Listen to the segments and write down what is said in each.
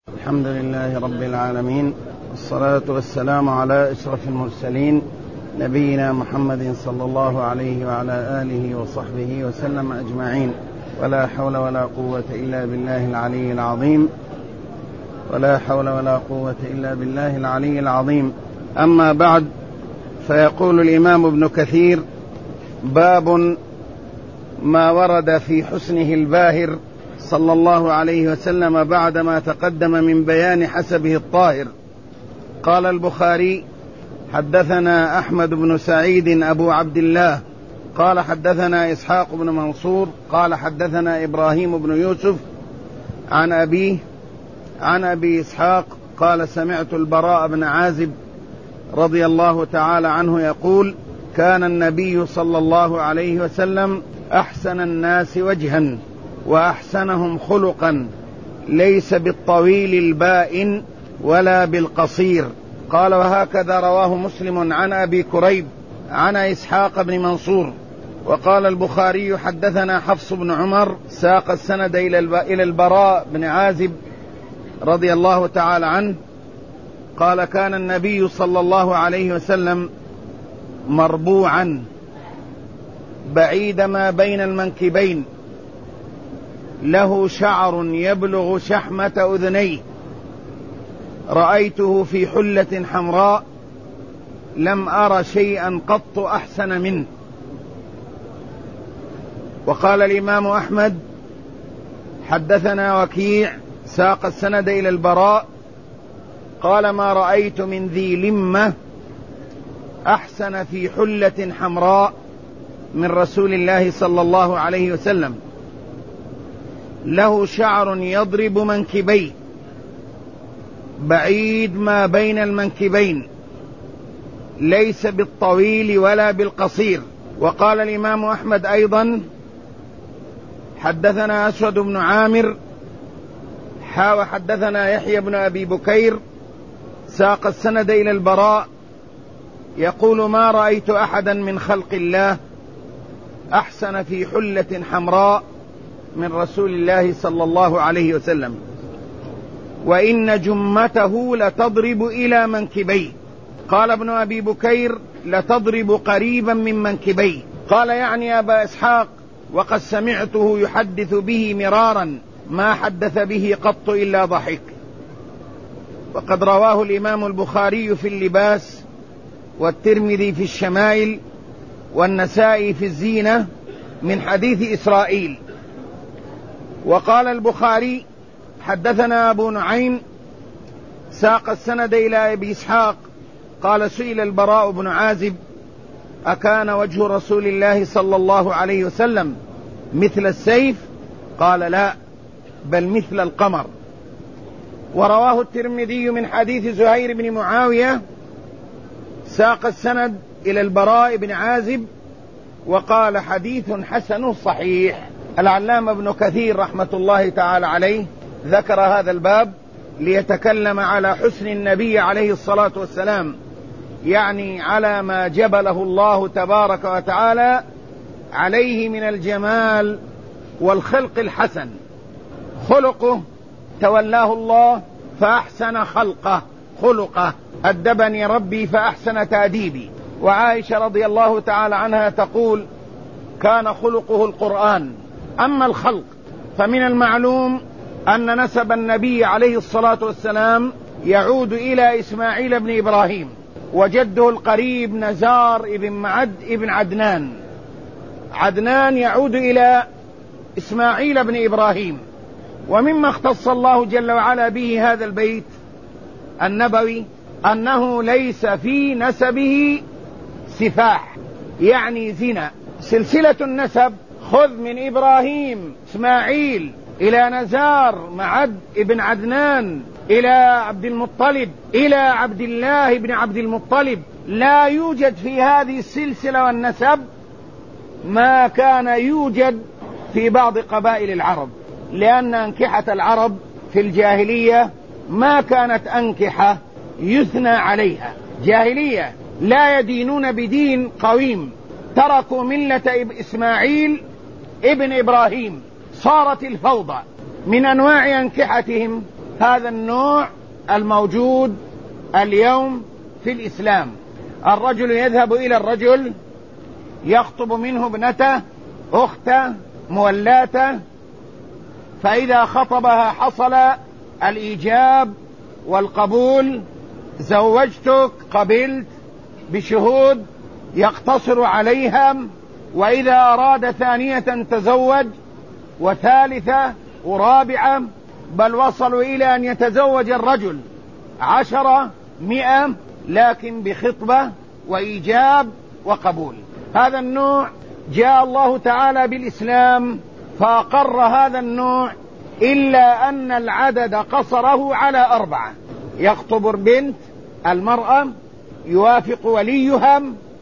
الحمد لله رب العالمين، والصلاة والسلام على أشرف المرسلين نبينا محمد صلى الله عليه وعلى آله وصحبه وسلم أجمعين. ولا حول ولا قوة إلا بالله العلي العظيم، ولا حول ولا قوة إلا بالله العلي العظيم. أما بعد، فيقول الإمام ابن كثير: باب ما ورد في حسنه الباهر صلى الله عليه وسلم بعدما تقدم من بيان حسبه الطاهر. قال البخاري: حدثنا أحمد بن سعيد أبو عبد الله قال حدثنا إسحاق بن منصور قال حدثنا إبراهيم بن يوسف عن أبيه عن أبي إسحاق قال: سمعت البراء بن عازب رضي الله تعالى عنه يقول: كان النبي صلى الله عليه وسلم أحسن الناس وجها وأحسنهم خلقا، ليس بالطويل البائن ولا بالقصير. قال: وهكذا رواه مسلم عن أبي كريب عن إسحاق بن منصور. وقال البخاري: حدثنا حفص بن عمر، ساق السند إلى البراء بن عازب رضي الله تعالى عنه قال: كان النبي صلى الله عليه وسلم مربوعا بعيد ما بين المنكبين، له شعر يبلغ شحمة أذنيه، رأيته في حلة حمراء لم أر شيئا قط أحسن منه. وقال الإمام أحمد: حدثنا وكيع، ساق السند إلى البراء قال: ما رأيت من ذي لمة أحسن في حلة حمراء من رسول الله صلى الله عليه وسلم، له شعر يضرب منكبيه بعيد ما بين المنكبين، ليس بالطويل ولا بالقصير. وقال الإمام أحمد أيضا: حدثنا أسود بن عامر وحدثنا يحيى بن أبي بكير، ساق السند إلى البراء يقول: ما رأيت أحدا من خلق الله أحسن في حلة حمراء من رسول الله صلى الله عليه وسلم، وإن جمته لتضرب إلى منكبيه. قال ابن أبي بكير: لتضرب قريبا من منكبيه. قال: يعني أبا إسحاق، وقد سمعته يحدث به مرارا، ما حدث به قط إلا ضحك. وقد رواه الإمام البخاري في اللباس، والترمذي في الشمائل، والنسائي في الزينة من حديث إسرائيل. وقال البخاري: حدثنا أبو نعيم، ساق السند إلى أبي إسحاق قال: سئل البراء بن عازب: أكان وجه رسول الله صلى الله عليه وسلم مثل السيف؟ قال: لا، بل مثل القمر. ورواه الترمذي من حديث زهير بن معاوية، ساق السند إلى البراء بن عازب وقال: حديث حسن صحيح. العلامة ابن كثير رحمة الله تعالى عليه ذكر هذا الباب ليتكلم على حسن النبي عليه الصلاة والسلام، يعني على ما جبله الله تبارك وتعالى عليه من الجمال والخلق الحسن. خلقه تولاه الله فأحسن خلقه، أدبني ربي فأحسن تأديبي. وعائشة رضي الله تعالى عنها تقول: كان خلقه القرآن. أما الخلق فمن المعلوم أن نسب النبي عليه الصلاة والسلام يعود إلى إسماعيل بن إبراهيم، وجده القريب نزار بن معد بن عدنان. عدنان يعود إلى إسماعيل بن إبراهيم. ومما اختص الله جل وعلا به هذا البيت النبوي أنه ليس في نسبه سفاح، يعني زنا. سلسلة النسب خذ من إبراهيم إسماعيل إلى نزار معد بن عدنان إلى عبد المطلب إلى عبد الله بن عبد المطلب، لا يوجد في هذه السلسلة والنسب ما كان يوجد في بعض قبائل العرب، لأن أنكحة العرب في الجاهلية ما كانت أنكحة يثنى عليها، جاهلية، لا يدينون بدين قويم، تركوا ملة إسماعيل ابن إبراهيم، صارت الفوضى. من أنواع أنكحتهم هذا النوع الموجود اليوم في الإسلام. الرجل يذهب إلى الرجل يخطب منه ابنته أخته مولاته، فإذا خطبها حصل الإيجاب والقبول، زوجتك قبلت بشهود يقتصر عليها، وإذا أراد ثانية تزوج وثالثة ورابعة، بل وصلوا إلى أن يتزوج الرجل 10 100 لكن بخطبة وإيجاب وقبول. هذا النوع جاء الله تعالى بالإسلام فأقر هذا النوع، إلا أن العدد قصره على 4. يخطب البنت المرأة، يوافق وليها،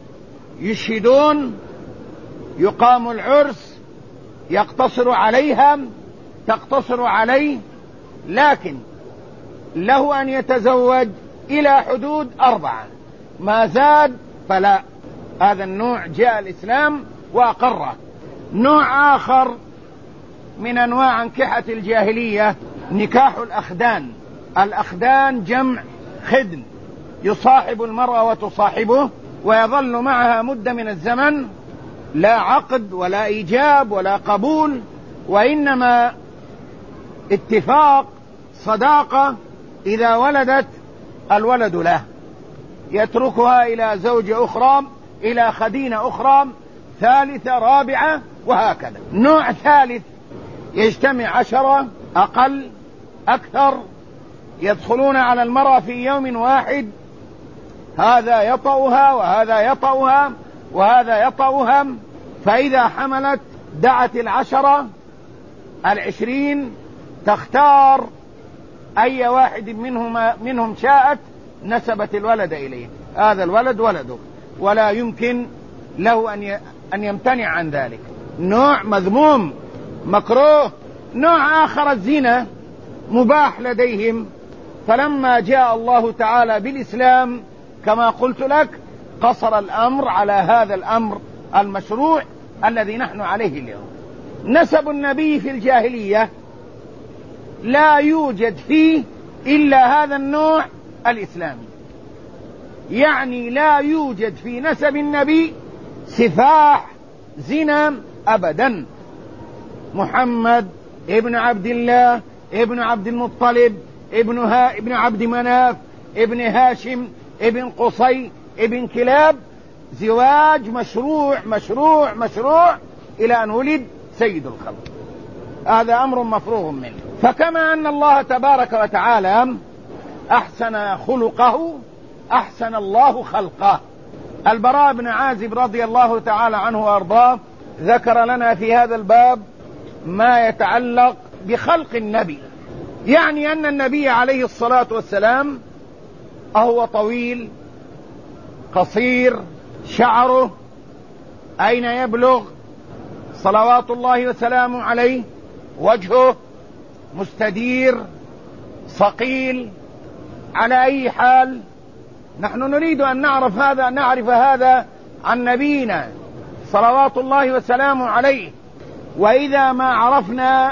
يشهدون، يقام العرس، يقتصر عليها، تقتصر عليه، لكن له أن يتزوج إلى حدود 4، ما زاد فلا. هذا النوع جاء الإسلام وأقره. نوع آخر من أنواع أنكحة الجاهلية نكاح الأخدان. الأخدان جمع خدن، يصاحب المرأة وتصاحبه ويظل معها مدة من الزمن، لا عقد ولا إيجاب ولا قبول، وإنما اتفاق صداقة، إذا ولدت الولد له، يتركها إلى زوجة أخرى، إلى خدينة أخرى، ثالثة رابعة، وهكذا. نوع ثالث يجتمع 10 أقل أكثر، يدخلون على المرأة في يوم واحد، هذا يطأها وهذا يطأها وهذا يطأها، فإذا حملت دعت 10 20 تختار أي واحد منهم شاءت، نسبت الولد إليه، هذا الولد ولده، ولا يمكن له أن يمتنع عن ذلك. نوع مذموم مكروه. نوع آخر الزنا مباح لديهم، فلما جاء الله تعالى بالإسلام كما قلت لك قصر الأمر على هذا الأمر المشروع الذي نحن عليه اليوم. نسب النبي في الجاهلية لا يوجد فيه إلا هذا النوع الإسلامي، يعني لا يوجد في نسب النبي سفاح زنا أبدا. محمد ابن عبد الله ابن عبد المطلب ابن عبد مناف ابن هاشم ابن قصي ابن كلاب، زواج مشروع مشروع مشروع إلى أن ولد سيد الخلق. هذا أمر مفروغ منه. فكما أن الله تبارك وتعالى أحسن خلقه أحسن الله خلقه. البراء بن عازب رضي الله تعالى عنه وأرضاه ذكر لنا في هذا الباب ما يتعلق بخلق النبي، يعني أن النبي عليه الصلاة والسلام أهو طويل قصير، شعره أين يبلغ صلوات الله وسلامه عليه، وجهه مستدير صقيل، على أي حال نحن نريد أن نعرف هذا عن نبينا صلوات الله وسلامه عليه. وإذا ما عرفنا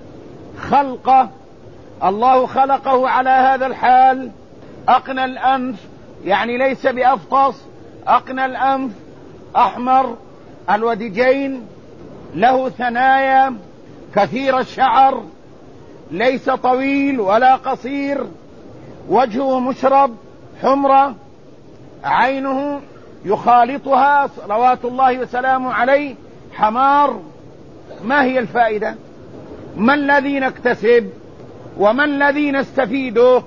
خلقه، الله خلقه على هذا الحال، أقنى الأنف، يعني ليس بأفطس، أقنى الأنف، أحمر الودجين، له ثنايا، كثير الشعر، ليس طويل ولا قصير، وجهه مشرب حمرة، عينه يخالطها صلوات الله وسلامه عليه حمار. ما هي الفائدة؟ ما الذي نكتسب وما الذي نستفيده؟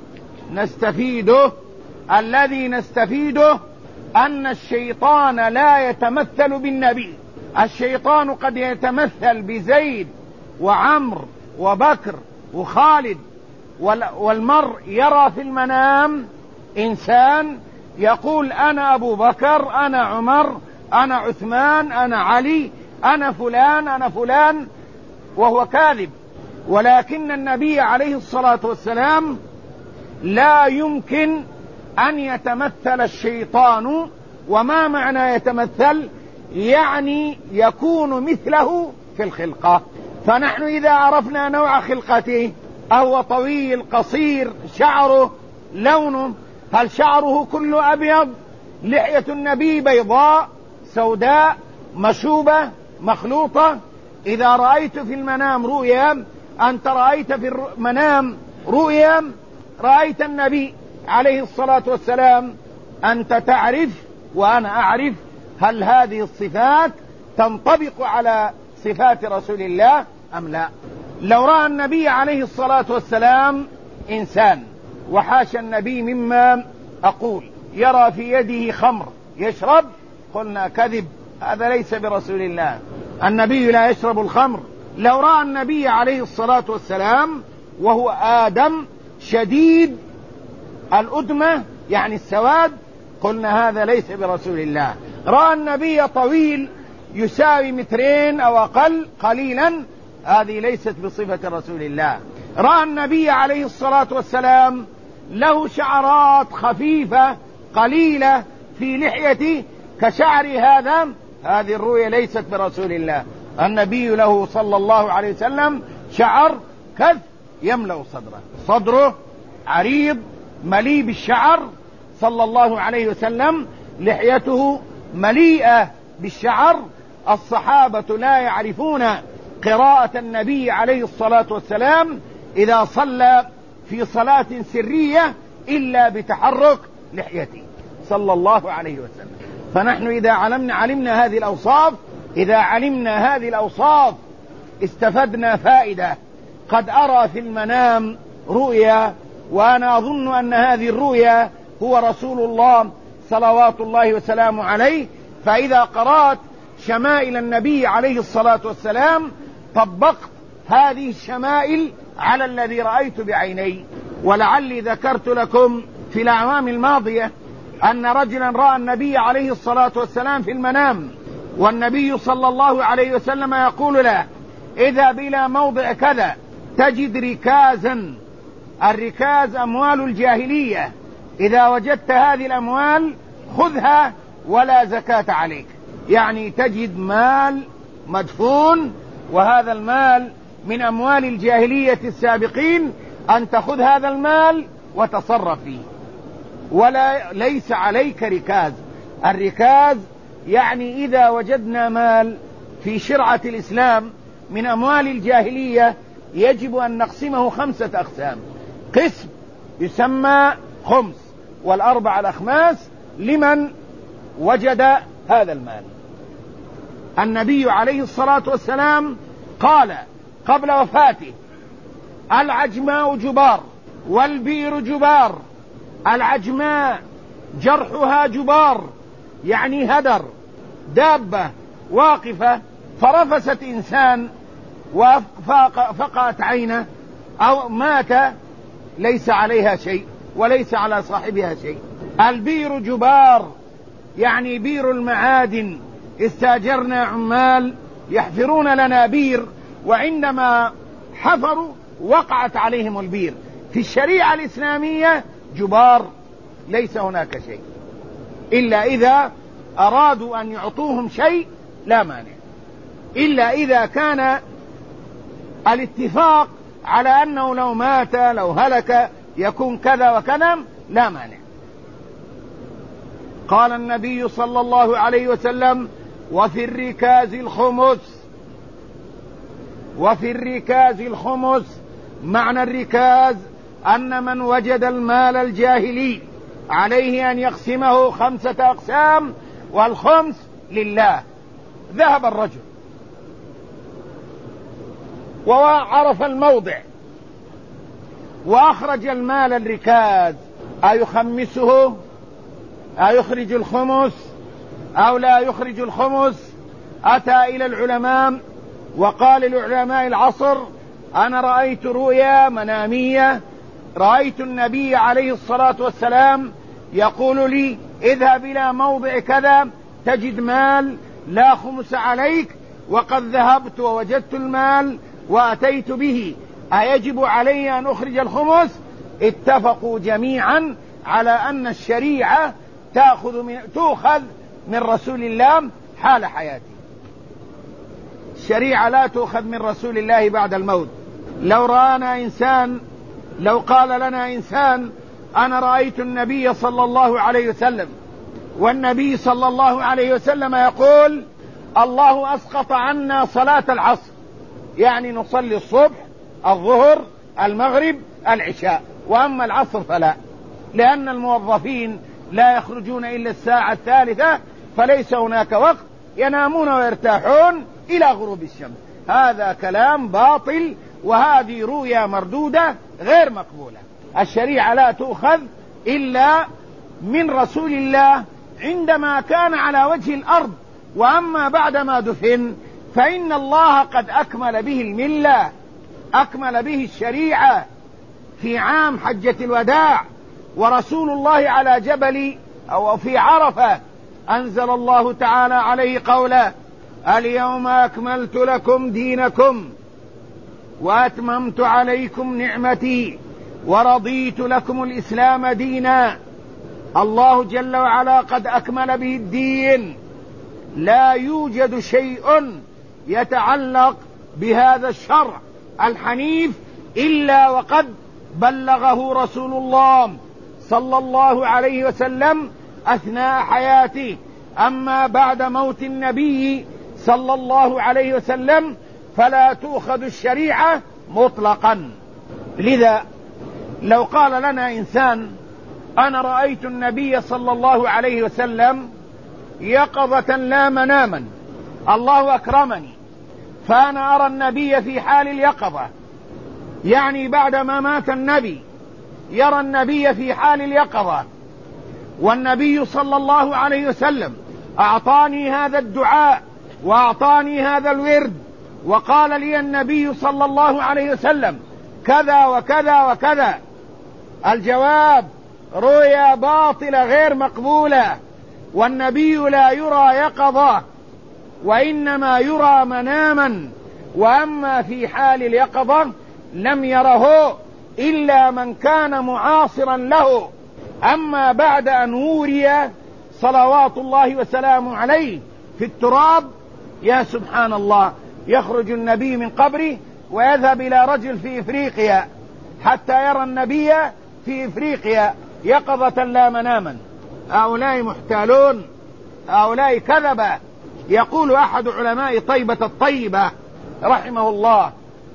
الذي نستفيده أن الشيطان لا يتمثل بالنبي. الشيطان قد يتمثل بزيد وعمر وبكر وخالد، والمرء يرى في المنام إنسان يقول أنا أبو بكر، أنا عمر، أنا عثمان، أنا علي، أنا فلان، أنا فلان، وهو كاذب. ولكن النبي عليه الصلاة والسلام لا يمكن أن يتمثل الشيطان. وما معنى يتمثل؟ يعني يكون مثله في الخلقة. فنحن إذا عرفنا نوع خلقته أهو طويل قصير؟ شعره لونه، هل شعره كله أبيض؟ لحية النبي بيضاء سوداء مشوبة مخلوطة؟ إذا رأيت في المنام رؤيا، أنت رأيت في المنام رؤيا، رأيت النبي عليه الصلاة والسلام، أنت تعرف وأنا أعرف هل هذه الصفات تنطبق على صفات رسول الله أم لا. لو رأى النبي عليه الصلاة والسلام إنسان، وحاشا النبي مما أقول، يرى في يده خمر يشرب، قلنا كذب، هذا ليس برسول الله، النبي لا يشرب الخمر. لو رأى النبي عليه الصلاة والسلام وهو آدم شديد الأدمة يعني السواد، قلنا هذا ليس برسول الله. رأى النبي طويل يساوي 2 أو أقل قليلا، هذه ليست بصفة رسول الله. رأى النبي عليه الصلاة والسلام له شعرات خفيفة قليلة في لحيته كشعر هذا، هذه الرؤية ليست برسول الله. النبي له صلى الله عليه وسلم شعر كث يملأ صدره عريض مليء بالشعر صلى الله عليه وسلم، لحيته مليئة بالشعر. الصحابة لا يعرفون قراءة النبي عليه الصلاة والسلام إذا صلى في صلاة سرية إلا بتحرك لحيته صلى الله عليه وسلم. فنحن إذا علمنا هذه الأوصاف، إذا علمنا هذه الأوصاف استفدنا فائدة. قد أرى في المنام رؤيا وأنا أظن أن هذه الرؤيا هو رسول الله صلوات الله وسلامه عليه، فإذا قرأت شمائل النبي عليه الصلاة والسلام طبقت هذه الشمائل على الذي رأيت بعيني. ولعلي ذكرت لكم في الأعوام الماضية أن رجلا رأى النبي عليه الصلاة والسلام في المنام، والنبي صلى الله عليه وسلم يقول له: اذهب إلى موضع كذا تجد ركازا. الركاز أموال الجاهلية، إذا وجدت هذه الأموال خذها ولا زكاة عليك، يعني تجد مال مدفون، وهذا المال من أموال الجاهلية السابقين، أن تأخذ هذا المال وتصرف فيه ولا ليس عليك ركاز. الركاز يعني إذا وجدنا مال في شرعة الإسلام من أموال الجاهلية يجب أن نقسمه 5 أقسام. قسم يسمى خمس، والأربع الأخماس لمن وجد هذا المال. النبي عليه الصلاة والسلام قال قبل وفاته: العجماء جبار والبئر جبار. العجماء جرحها جبار، يعني هدر، دابة واقفة فرفست إنسان وفقأت عينه أو مات ليس عليها شيء وليس على صاحبها شيء. البئر جبار يعني بئر المعادن، استاجرنا عمال يحفرون لنا بئر، وعندما حفروا وقعت عليهم البئر. في الشريعة الإسلامية جبار ليس هناك شيء، إلا إذا أرادوا أن يعطوهم شيء لا مانع، إلا إذا كان الاتفاق على أنه لو مات لو هلك يكون كذا وكذا لا مانع. قال النبي صلى الله عليه وسلم: وفي الركاز الخمس. وفي الركاز الخمس، معنى الركاز أن من وجد المال الجاهلي عليه أن يقسمه 5 أقسام، والخمس لله. ذهب الرجل وعرف الموضع وأخرج المال الركاز، أيخمسه؟ أيخرج الخمس أو لا يخرج الخمس؟ أتى إلى العلماء وقال لعلماء العصر: أنا رأيت رؤيا منامية، رأيت النبي عليه الصلاة والسلام يقول لي: اذهب إلى موضع كذا تجد مال لا خمس عليك، وقد ذهبت ووجدت المال وأتيت به، أيجب علي أن أخرج 5؟ اتفقوا جميعا على أن الشريعة تؤخذ من رسول الله حال حياته، الشريعة لا تؤخذ من رسول الله بعد الموت. لو قال لنا إنسان أنا رأيت النبي صلى الله عليه وسلم، والنبي صلى الله عليه وسلم يقول الله أسقط عنا صلاة العصر، يعني نصلي الصبح الظهر المغرب العشاء، وأما العصر فلا، لأن الموظفين لا يخرجون إلا الساعة الثالثة، فليس هناك وقت، ينامون ويرتاحون إلى غروب الشمس. هذا كلام باطل، وهذه رؤيا مردودة غير مقبولة. الشريعة لا تؤخذ إلا من رسول الله عندما كان على وجه الأرض، وأما بعدما دفن فإن الله قد أكمل به الملة، أكمل به الشريعة في عام حجة الوداع، ورسول الله على جبل أو في عرفة أنزل الله تعالى عليه قوله اليوم أكملت لكم دينكم وأتممت عليكم نعمتي ورضيت لكم الإسلام دينا. الله جل وعلا قد أكمل به الدين، لا يوجد شيء يتعلق بهذا الشرع الحنيف إلا وقد بلغه رسول الله صلى الله عليه وسلم أثناء حياته. أما بعد موت النبي صلى الله عليه وسلم فلا تؤخذ الشريعة مطلقا. لذا لو قال لنا إنسان أنا رأيت النبي صلى الله عليه وسلم يقظة لا مناما، الله أكرمني فأنا أرى النبي في حال اليقظة، يعني بعدما مات النبي يرى النبي في حال اليقظة، والنبي صلى الله عليه وسلم أعطاني هذا الدعاء وأعطاني هذا الورد، وقال لي النبي صلى الله عليه وسلم كذا وكذا وكذا. الجواب رؤيا باطلة غير مقبولة، والنبي لا يرى يقظة وإنما يرى مناما، وأما في حال اليقظة لم يره إلا من كان معاصرا له. أما بعد أن وري صلوات الله وسلامه عليه في التراب، يا سبحان الله، يخرج النبي من قبره ويذهب إلى رجل في إفريقيا حتى يرى النبي في إفريقيا يقظة لا مناما. هؤلاء محتالون، هؤلاء كذبة. يقول أحد علماء طيبة الطيبة رحمه الله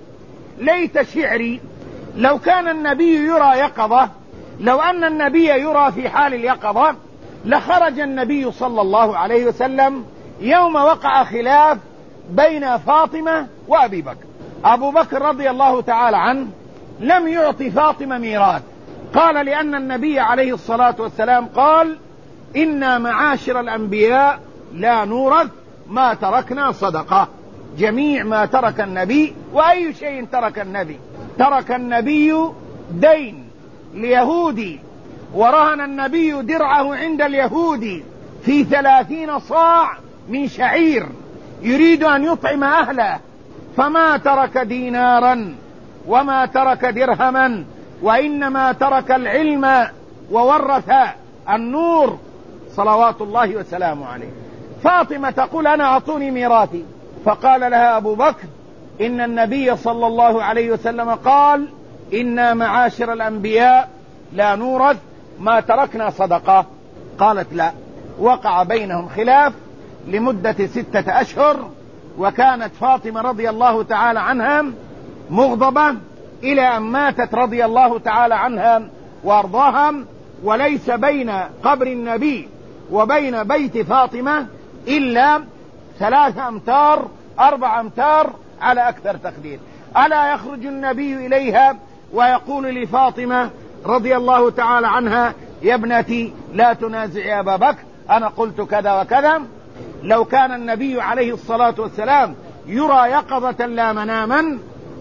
ليت شعري لو كان النبي يرى يقظة، لو أن النبي يرى في حال اليقظة لخرج النبي صلى الله عليه وسلم يوم وقع خلاف بين فاطمة وأبي بكر. أبو بكر رضي الله تعالى عنه لم يعطي فاطمة ميراث، قال لأن النبي عليه الصلاة والسلام قال إنا معاشر الأنبياء لا نورث ما تركنا صدقة. جميع ما ترك النبي، وأي شيء ترك النبي؟ ترك النبي دين ليهودي، ورهن النبي درعه عند اليهودي في 30 صاع من شعير يريد أن يطعم أهله، فما ترك دينارا وما ترك درهما، وإنما ترك العلم وورث النور صلوات الله وسلامه عليه. فاطمة تقول أنا أعطوني ميراثي، فقال لها أبو بكر إن النبي صلى الله عليه وسلم قال إنا معاشر الأنبياء لا نورث ما تركنا صدقة. قالت لا. وقع بينهم خلاف لمدة 6 أشهر، وكانت فاطمة رضي الله تعالى عنها مغضبة إلى أن ماتت رضي الله تعالى عنها وأرضاها، وليس بين قبر النبي وبين بيت فاطمة إلا 3 أمتار 4 أمتار على أكثر تقدير. ألا يخرج النبي إليها ويقول لفاطمة رضي الله تعالى عنها يا ابنتي لا تنازعي أبا بكر، أنا قلت كذا وكذا. لو كان النبي عليه الصلاة والسلام يرى يقظة لا مناما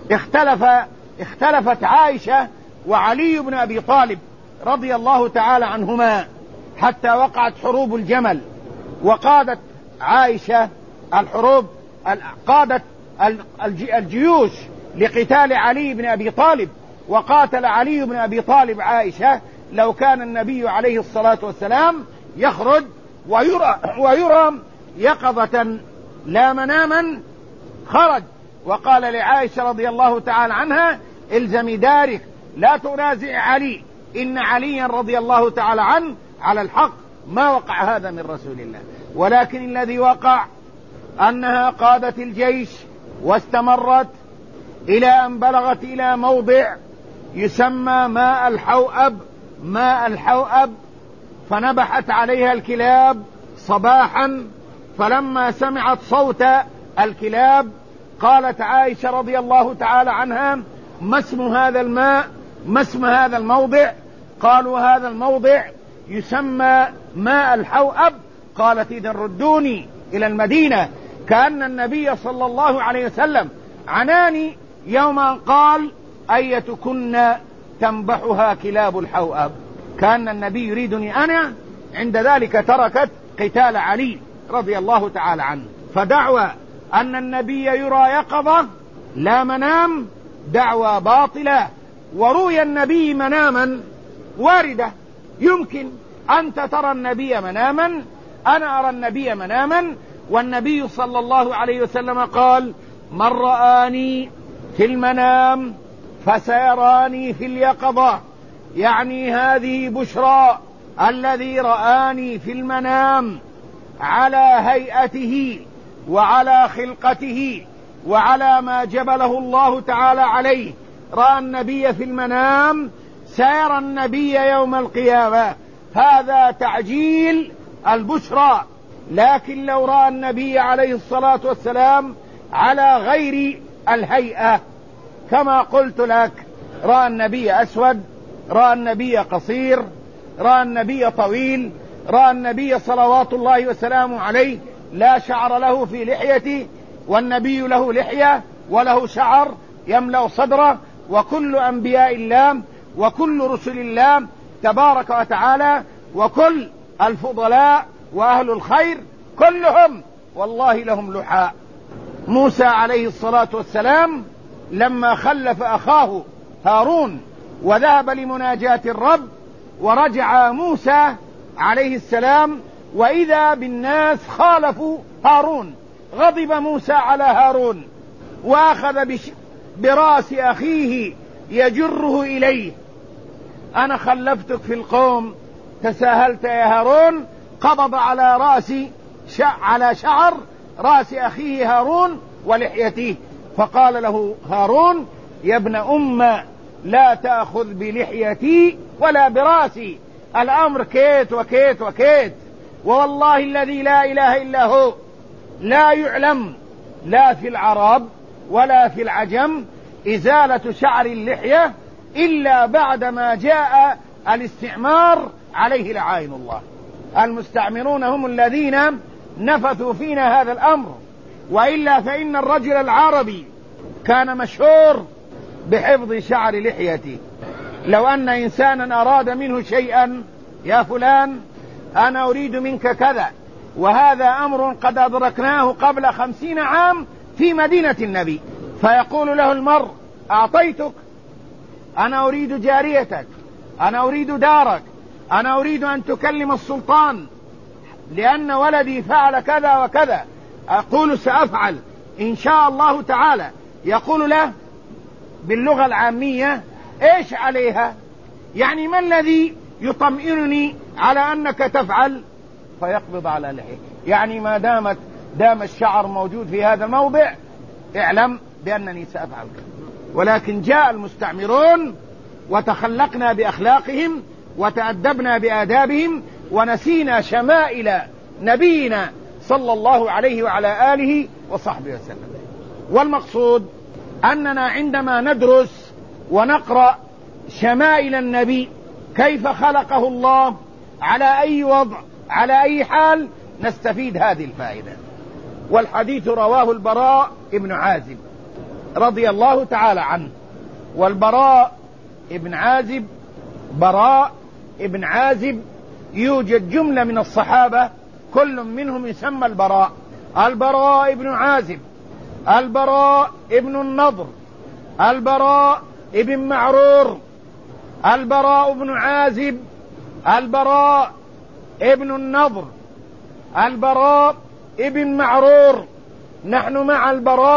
اختلفت عائشة وعلي بن أبي طالب رضي الله تعالى عنهما حتى وقعت حروب الجمل، وقادت عائشة الحروب، قادت الجيوش لقتال علي بن أبي طالب، وقاتل علي بن أبي طالب عائشة. لو كان النبي عليه الصلاة والسلام يخرج ويرى يقظة لا مناما خرج وقال لعائشة رضي الله تعالى عنها: الزمي دارك لا تنازع علي، إن عليا رضي الله تعالى عنه على الحق، ما وقع هذا من رسول الله. ولكن الذي وقع أنها قادت الجيش واستمرت إلى أن بلغت إلى موضع يسمى ماء الحوأب، فنبحت عليها الكلاب صباحا، فلما سمعت صوت الكلاب قالت عائشة رضي الله تعالى عنها: ما اسم هذا الماء، ما اسم هذا الموضع؟ قالوا: هذا الموضع يسمى ماء الحوأب. قالت: إذن ردوني إلى المدينة. كأن النبي صلى الله عليه وسلم عناني يوما قال: أيتكن تنبحها كلاب الحوأب. كأن النبي يريدني أنا. عند ذلك تركت قتال علي رضي الله تعالى عنه. فدعوى أن النبي يرى يقظة لا منام دعوى باطلة، وروي النبي مناما واردة، يمكن أنت ترى النبي مناما، أنا أرى النبي مناما، والنبي صلى الله عليه وسلم قال: من رآني في المنام فسيراني في اليقظة. يعني هذه بشرى، الذي رآني في المنام على هيئته وعلى خلقته وعلى ما جبله الله تعالى عليه، رأى النبي في المنام سيرى النبي يوم القيامة. هذا تعجيل البشرى. لكن لو رأى النبي عليه الصلاة والسلام على غير الهيئة، كما قلت لك، رأى النبي أسود، رأى النبي قصير، رأى النبي طويل، رأى النبي صلوات الله وسلامه عليه لا شعر له في لحيته، والنبي له لحية وله شعر يملأ صدره، وكل أنبياء الله وكل رسل الله تبارك وتعالى وكل الفضلاء وأهل الخير كلهم والله لهم لحاء. موسى عليه الصلاة والسلام لما خلف أخاه هارون وذهب لمناجاة الرب، ورجع موسى عليه السلام وإذا بالناس خالفوا هارون، غضب موسى على هارون وأخذ برأس أخيه يجره إليه: أنا خلفتك في القوم، تساهلت يا هارون. قبض على شعر رأس أخيه هارون ولحيته، فقال له هارون: يا ابن أم لا تأخذ بلحيتي ولا برأسي، الأمر كيت وكيت وكيت، والله الذي لا إله إلا هو لا يعلم لا في العرب ولا في العجم إزالة شعر اللحية إلا بعدما جاء الاستعمار عليه لعائن الله. المستعمرون هم الذين نفثوا فينا هذا الأمر، وإلا فإن الرجل العربي كان مشهور بحفظ شعر لحيته. لو أن إنسانا أراد منه شيئا: يا فلان أنا أريد منك كذا، وهذا أمر قد أدركناه قبل 50 عام في مدينة النبي، فيقول له المرء: أعطيتك، أنا أريد جاريتك، أنا أريد دارك، أنا أريد أن تكلم السلطان لأن ولدي فعل كذا وكذا، أقول سأفعل إن شاء الله تعالى. يقول له باللغة العامية: إيش عليها؟ يعني ما الذي يطمئنني على أنك تفعل؟ فيقبض على لحيه، يعني ما دام الشعر موجود في هذا الموضع اعلم بأنني سأفعل. ولكن جاء المستعمرون وتخلقنا بأخلاقهم وتأدبنا بآدابهم ونسينا شمائل نبينا صلى الله عليه وعلى آله وصحبه وسلم. والمقصود أننا عندما ندرس ونقرأ شمائل النبي، كيف خلقه الله، على أي وضع، على أي حال، نستفيد هذه الفائدة. والحديث رواه البراء ابن عازب رضي الله تعالى عنه. والبراء ابن عازب يوجد جملة من الصحابة كل منهم يسمى البراء: البراء ابن عازب، البراء ابن النضر، البراء ابن معرور، البراء ابن عازب، البراء ابن النضر، البراء ابن معرور. نحن مع البراء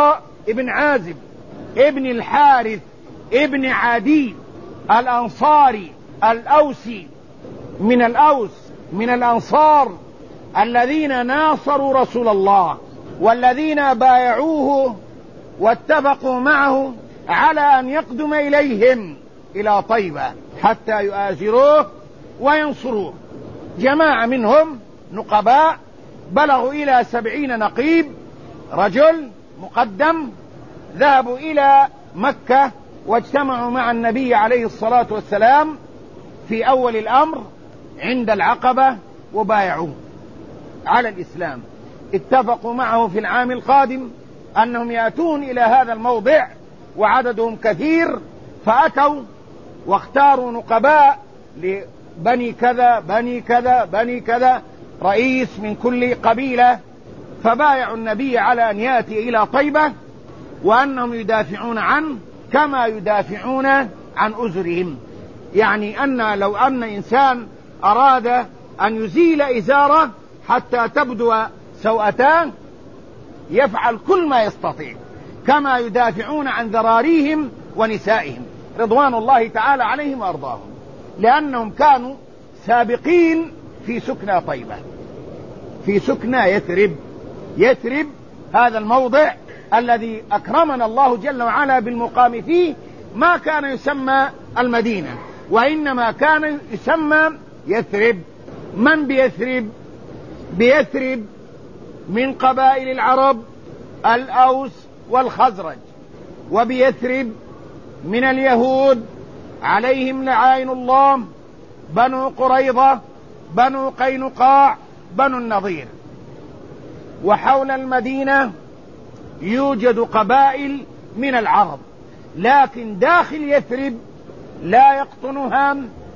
ابن عازب ابن الحارث ابن عدي الأنصاري الأوسي من الأوس من الأنصار الذين ناصروا رسول الله والذين بايعوه واتفقوا معه على أن يقدم إليهم إلى طيبة حتى يؤازروه وينصروه. جماعة منهم نقباء بلغوا إلى 70 نقيب رجل مقدم ذهبوا إلى مكة واجتمعوا مع النبي عليه الصلاة والسلام في أول الأمر عند العقبة وبايعوه على الإسلام. اتفقوا معه في العام القادم أنهم يأتون إلى هذا الموضع وعددهم كثير، فأتوا واختاروا نقباء لبني كذا بني كذا بني كذا، رئيس من كل قبيلة، فبايعوا النبي على أن يأتي إلى طيبة وأنهم يدافعون عنه كما يدافعون عن أزرهم. يعني أن لو أن إنسان أراد أن يزيل إزاره حتى تبدو سوءتان يفعل كل ما يستطيع كما يدافعون عن ذراريهم ونسائهم رضوان الله تعالى عليهم وأرضاهم، لأنهم كانوا سابقين في سكنى طيبة، في سكنى يثرب هذا الموضع الذي أكرمنا الله جل وعلا بالمقام فيه. ما كان يسمى المدينة وإنما كان يسمى يثرب. من بيثرب من قبائل العرب الأوس والخزرج، وبيثرب من اليهود عليهم لعائن الله بنو قريظة بنو قينقاع بنو النضير. وحول المدينة يوجد قبائل من العرب، لكن داخل يثرب لا يقطنها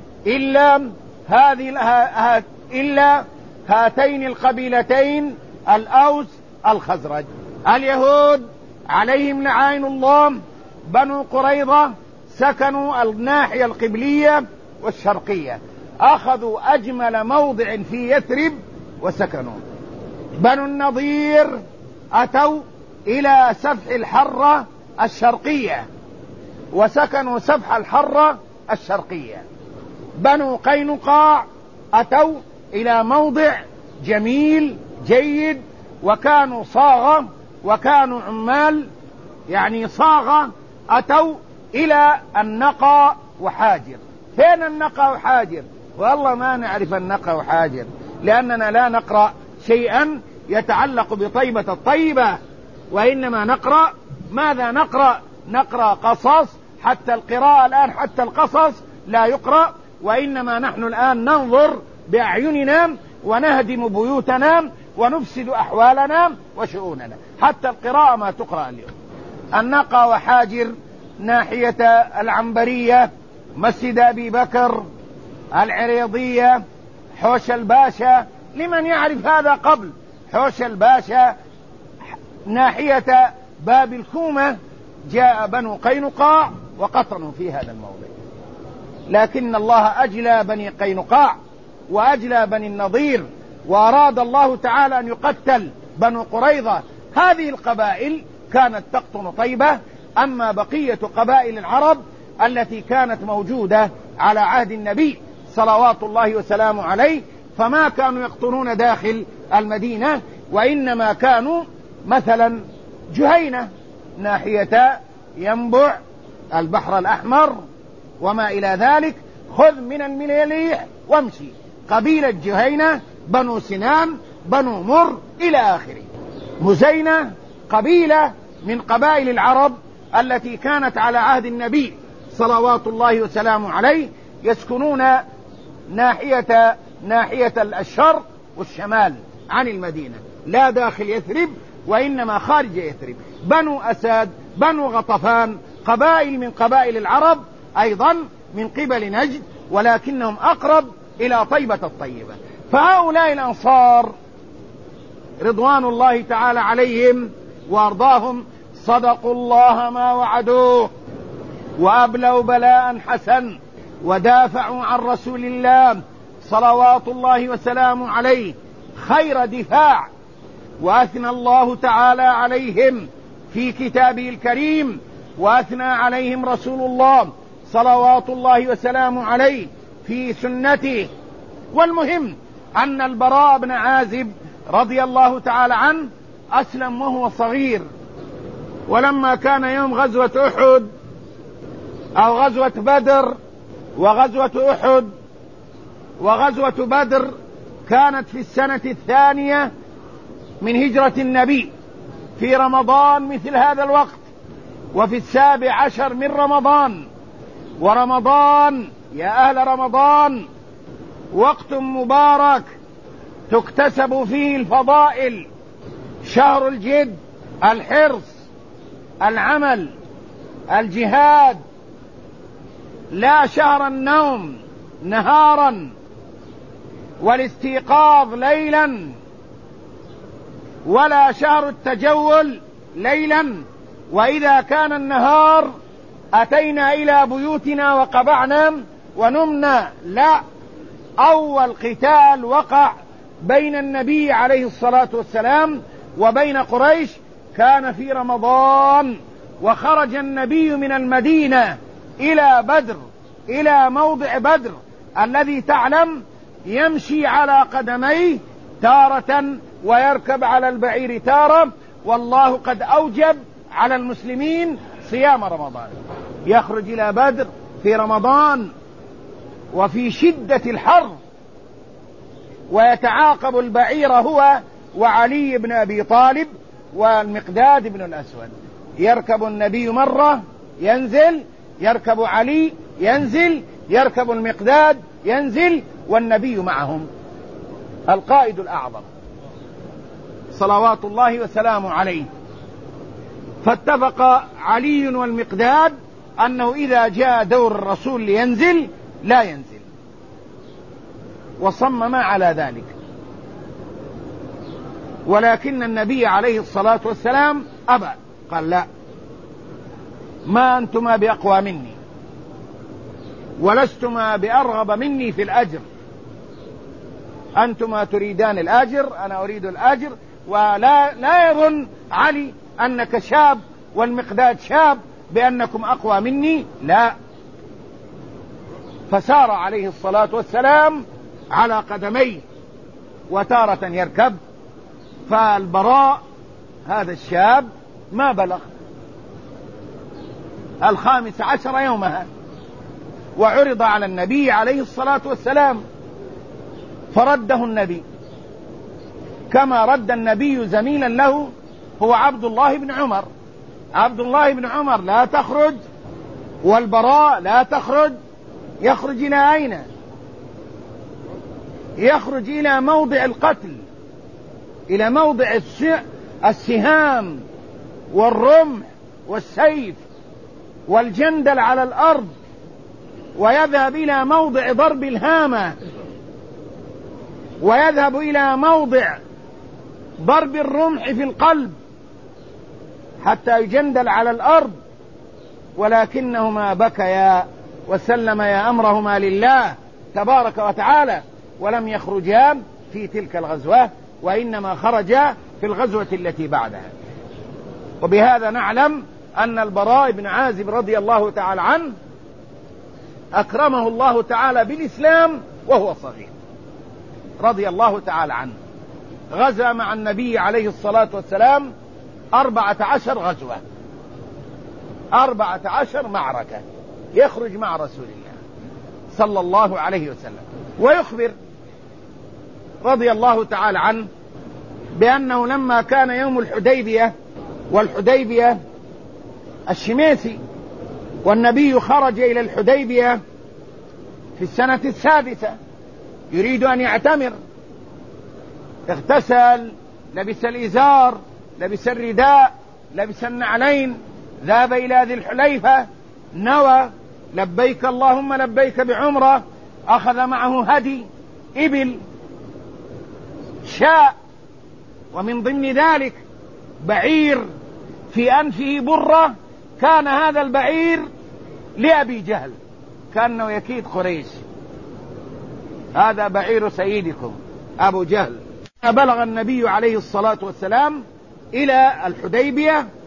إلا هاتين القبيلتين الأوس الخزرج. اليهود عليهم لعائن الله بنو قريظة سكنوا الناحية القبلية والشرقية، أخذوا أجمل موضع في يثرب وسكنوا. بنو النضير أتوا إلى سفح الحرة الشرقية وسكنوا سفح الحرة الشرقية. بنو قينقاع أتوا إلى موضع جميل جيد وكانوا صاغة وكانوا عمال، يعني صاغة، أتوا إلى النقى وحاجر. فين النقى وحاجر؟ والله ما نعرف النقى وحاجر، لأننا لا نقرأ شيئا يتعلق بطيبة الطيبة، وإنما نقرأ ماذا؟ نقرأ قصص. حتى القراءة الآن حتى القصص لا يقرأ، وإنما نحن الآن ننظر بأعيننا ونهدم بيوتنا ونفسد أحوالنا وشؤوننا. حتى القراءة ما تقرأ اليوم. النقى وحاجر ناحية العنبرية، مسجد أبي بكر، العريضية، حوش الباشا. لمن يعرف هذا قبل حوش الباشا ناحية باب الكومة جاء بنو قينقاع وقطنوا في هذا الموضع، لكن الله أجلى بني قينقاع وأجلى بني النضير، وأراد الله تعالى أن يقتل بنو قريظة. هذه القبائل كانت تقطن طيبة. أما بقية قبائل العرب التي كانت موجودة على عهد النبي صلوات الله وسلامه عليه فما كانوا يقطنون داخل المدينة، وإنما كانوا مثلا جهينة ناحية ينبع البحر الأحمر وما إلى ذلك، خذ من المليح وامشي. قبيلة جهينة، بنو سنان، بنو مر إلى آخره. مزينة قبيلة من قبائل العرب التي كانت على عهد النبي صلوات الله وسلامه عليه، يسكنون ناحية الشرق والشمال عن المدينة، لا داخل يثرب وإنما خارج يثرب. بنو أساد، بنو غطفان، قبائل من قبائل العرب أيضا من قبل نجد، ولكنهم أقرب إلى طيبة الطيبة. فهؤلاء الأنصار رضوان الله تعالى عليهم وأرضاهم صدقوا الله ما وعدوه وأبلوا بلاء حسن ودافعوا عن رسول الله صلوات الله وسلامه عليه خير دفاع، وأثنى الله تعالى عليهم في كتابه الكريم، وأثنى عليهم رسول الله صلوات الله وسلامه عليه في سنته. والمهم أن البراء بن عازب رضي الله تعالى عنه أسلم وهو صغير، ولما كان يوم غزوة أحد أو غزوة بدر، وغزوة أحد وغزوة بدر كانت في السنة 2 من هجرة النبي في رمضان مثل هذا الوقت، وفي 17 من رمضان. ورمضان يا أهل رمضان وقت مبارك تكتسب فيه الفضائل، شهر الجد، الحرص، العمل، الجهاد، لا شهر النوم نهارا والاستيقاظ ليلا، ولا شهر التجول ليلا، وإذا كان النهار أتينا إلى بيوتنا وقبعنا ونمنا. لا، أول قتال وقع بين النبي عليه الصلاة والسلام وبين قريش كان في رمضان، وخرج النبي من المدينة إلى بدر، إلى موضع بدر الذي تعلم يمشي على قدميه تارة ويركب على البعير تارة، والله قد أوجب على المسلمين صيام رمضان. يخرج إلى بدر في رمضان وفي شدة الحر، ويتعاقب البعير هو وعلي بن أبي طالب والمقداد بن الأسود. يركب النبي مرة ينزل، يركب علي ينزل، يركب المقداد ينزل، والنبي معهم القائد الأعظم صلوات الله وسلامه عليه. فاتفق علي والمقداد أنه إذا جاء دور الرسول لينزل لا ينزل، وصمما على ذلك. ولكن النبي عليه الصلاة والسلام أبى، قال لا، ما أنتما بأقوى مني ولستما بأرغب مني في الأجر، أنتما تريدان الأجر، أنا أريد الأجر. ولا يظن علي أنك شاب والمقداد شاب بأنكم أقوى مني، لا. فسار عليه الصلاة والسلام على قدميه، وتارة يركب. فالبراء هذا الشاب ما بلغ 15 يومها، وعرض على النبي عليه الصلاة والسلام فرده النبي، كما رد النبي زميلا له هو عبد الله بن عمر. عبد الله بن عمر لا تخرج، والبراء لا تخرج. يخرج إلى أين؟ يخرج إلى موضع القتل، إلى موضع السهام والرمح والسيف والجندل على الأرض، ويذهب إلى موضع ضرب الهامة، ويذهب إلى موضع ضرب الرمح في القلب حتى يجندل على الأرض. ولكنهما بكيا وسلميا أمرهما لله تبارك وتعالى، ولم يخرجا في تلك الغزوة، وإنما خرجا في الغزوة التي بعدها. وبهذا نعلم أن البراء بن عازب رضي الله تعالى عنه أكرمه الله تعالى بالإسلام وهو صغير رضي الله تعالى عنه. غزا مع النبي عليه الصلاة والسلام 14 غزوة، 14 معركة، يخرج مع رسول الله صلى الله عليه وسلم. ويخبر رضي الله تعالى عنه بأنه لما كان يوم الحديبية، والحديبية الشميسي، والنبي خرج إلى الحديبية في السنة 6 يريد أن يعتمر، اغتسل، لبس الإزار، لبس الرداء، لبس النعلين، ذهب إلى ذي الحليفة، نوى لبيك اللهم لبيك بعمرة، أخذ معه هدي، إبل، شاء، ومن ضمن ذلك بعير في أنفه برة، كان هذا البعير لأبي جهل، كأنه يكيد قريش، هذا بعير سيدكم أبو جهل. بلغ النبي عليه الصلاة والسلام إلى الحديبية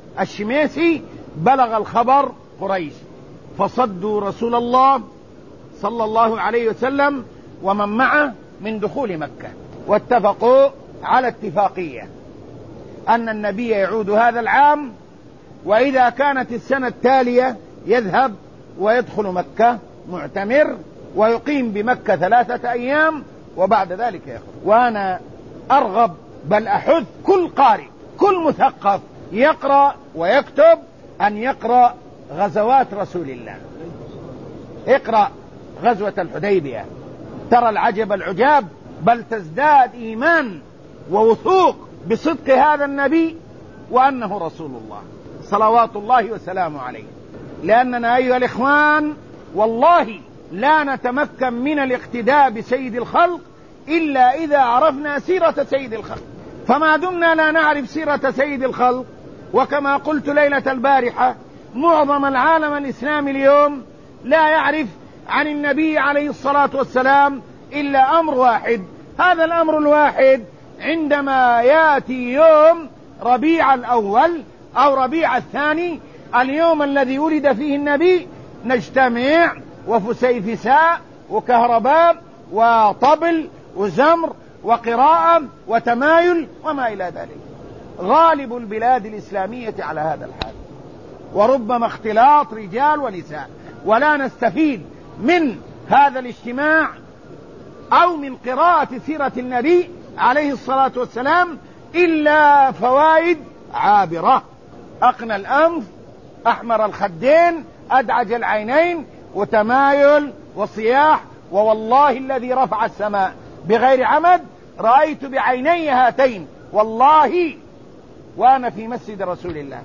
الشميسي بلغ الخبر قريش، فصدوا رسول الله صلى الله عليه وسلم ومن معه من دخول مكة، واتفقوا على اتفاقية أن النبي يعود هذا العام، وإذا كانت السنة التالية يذهب ويدخل مكة معتمر ويقيم بمكة 3 أيام وبعد ذلك يخرج. وأنا أرغب بل أحث كل قارئ كل مثقف يقرأ ويكتب أن يقرأ غزوات رسول الله. اقرأ غزوة الحديبية ترى العجب العجاب، بل تزداد إيمان ووثوق بصدق هذا النبي وأنه رسول الله صلوات الله وسلامه عليه. لأننا أيها الإخوان والله لا نتمكن من الاقتداء بسيد الخلق إلا إذا عرفنا سيرة سيد الخلق. فما دمنا لا نعرف سيرة سيد الخلق، وكما قلت ليلة البارحة معظم العالم الإسلامي اليوم لا يعرف عن النبي عليه الصلاة والسلام إلا أمر واحد. هذا الأمر الواحد عندما يأتي يوم ربيع الأول أو ربيع الثاني، اليوم الذي ولد فيه النبي، نجتمع وفسيفساء وكهرباء وطبل وزمر وقراءة وتمايل وما إلى ذلك. غالب البلاد الإسلامية على هذا الحال، وربما اختلاط رجال ونساء، ولا نستفيد من هذا الاجتماع أو من قراءة سيرة النبي عليه الصلاة والسلام إلا فوائد عابرة: أقنى الأنف، أحمر الخدين، أدعج العينين، وتمايل وصياح. ووالله الذي رفع السماء بغير عمد رأيت بعيني هاتين والله وأنا في مسجد رسول الله،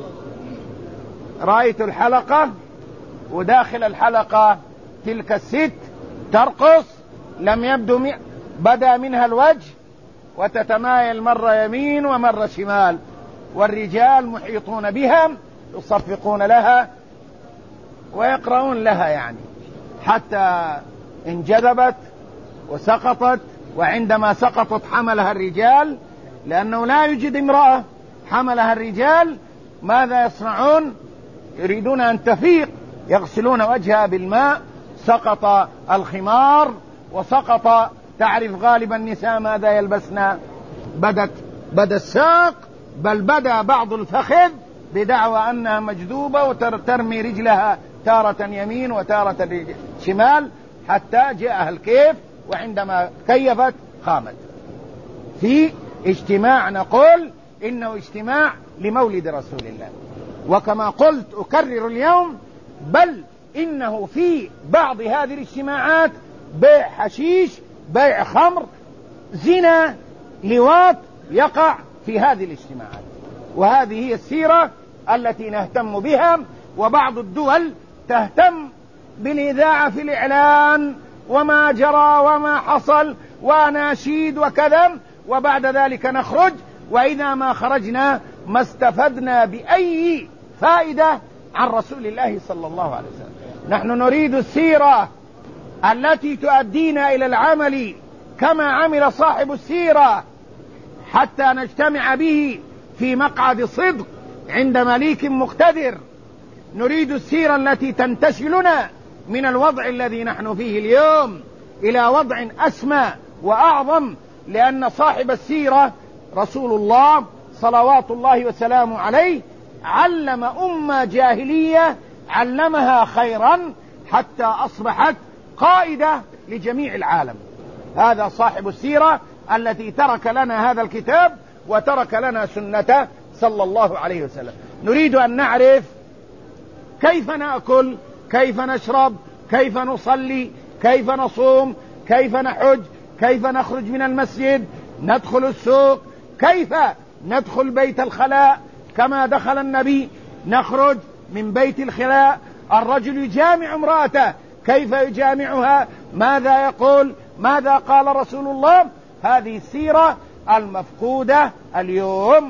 رأيت الحلقة وداخل الحلقة تلك الست ترقص، لم يبدو بدأ منها الوجه وتتمايل مرة يمين ومرة شمال، والرجال محيطون بها يصفقون لها ويقرؤون لها يعني، حتى انجذبت وسقطت. وعندما سقطت حملها الرجال، لأنه لا يوجد امرأة، حملها الرجال. ماذا يصنعون؟ يريدون أن تفيق، يغسلون وجهها بالماء، سقط الخمار وسقط، تعرف غالب النساء ماذا يلبسن؟ بدا الساق، بل بدا بعض الفخذ، بدعوى أنها مجذوبة وترمي رجلها تارة يمين وتارة شمال حتى جاءها الكيف، وعندما كيفت قامت. في اجتماع نقول إنه اجتماع لمولد رسول الله، وكما قلت أكرر اليوم، بل إنه في بعض هذه الاجتماعات بيع حشيش، بيع خمر، زنا، لواط يقع في هذه الاجتماعات. وهذه هي السيرة التي نهتم بها. وبعض الدول تهتم بالإذاعة في الإعلان وما جرى وما حصل وناشيد وكذا، وبعد ذلك نخرج، وإذا ما خرجنا ما استفدنا بأي فائدة عن رسول الله صلى الله عليه وسلم. نحن نريد السيرة التي تؤدينا إلى العمل كما عمل صاحب السيرة، حتى نجتمع به في مقعد صدق عند مليك مقتدر. نريد السيرة التي تنتشلنا من الوضع الذي نحن فيه اليوم إلى وضع أسمى وأعظم، لأن صاحب السيرة رسول الله صلوات الله وسلامه عليه علم أمة جاهلية، علمها خيرا حتى أصبحت قائدة لجميع العالم. هذا صاحب السيرة التي ترك لنا هذا الكتاب وترك لنا سنته صلى الله عليه وسلم. نريد أن نعرف كيف نأكل، كيف نشرب، كيف نصلي، كيف نصوم، كيف نحج، كيف نخرج من المسجد، ندخل السوق، كيف ندخل بيت الخلاء كما دخل النبي، نخرج من بيت الخلاء، الرجل يجامع امرأته كيف يجامعها، ماذا يقول، ماذا قال رسول الله. هذه السيرة المفقودة اليوم،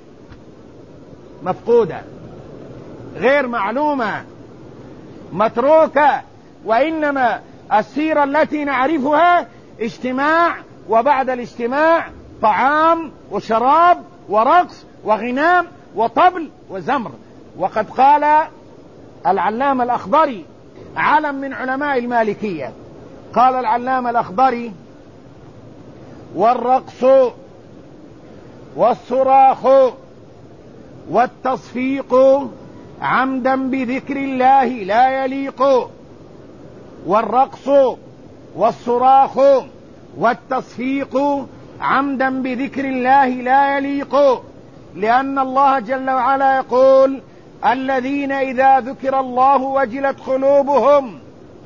مفقودة غير معلومة متروكة. وإنما السيرة التي نعرفها اجتماع، وبعد الاجتماع طعام وشراب ورقص وغنام وطبل وزمر. وقد قال العلامة الأخضري علم من علماء المالكية، قال العلامة الأخضري: والرقص والصراخ والتصفيق عمدا بذكر الله لا يليق. والرقص والصراخ والتصفيق عمدا بذكر الله لا يليق، لأن الله جل وعلا يقول: الذين إذا ذكر الله وجلت قلوبهم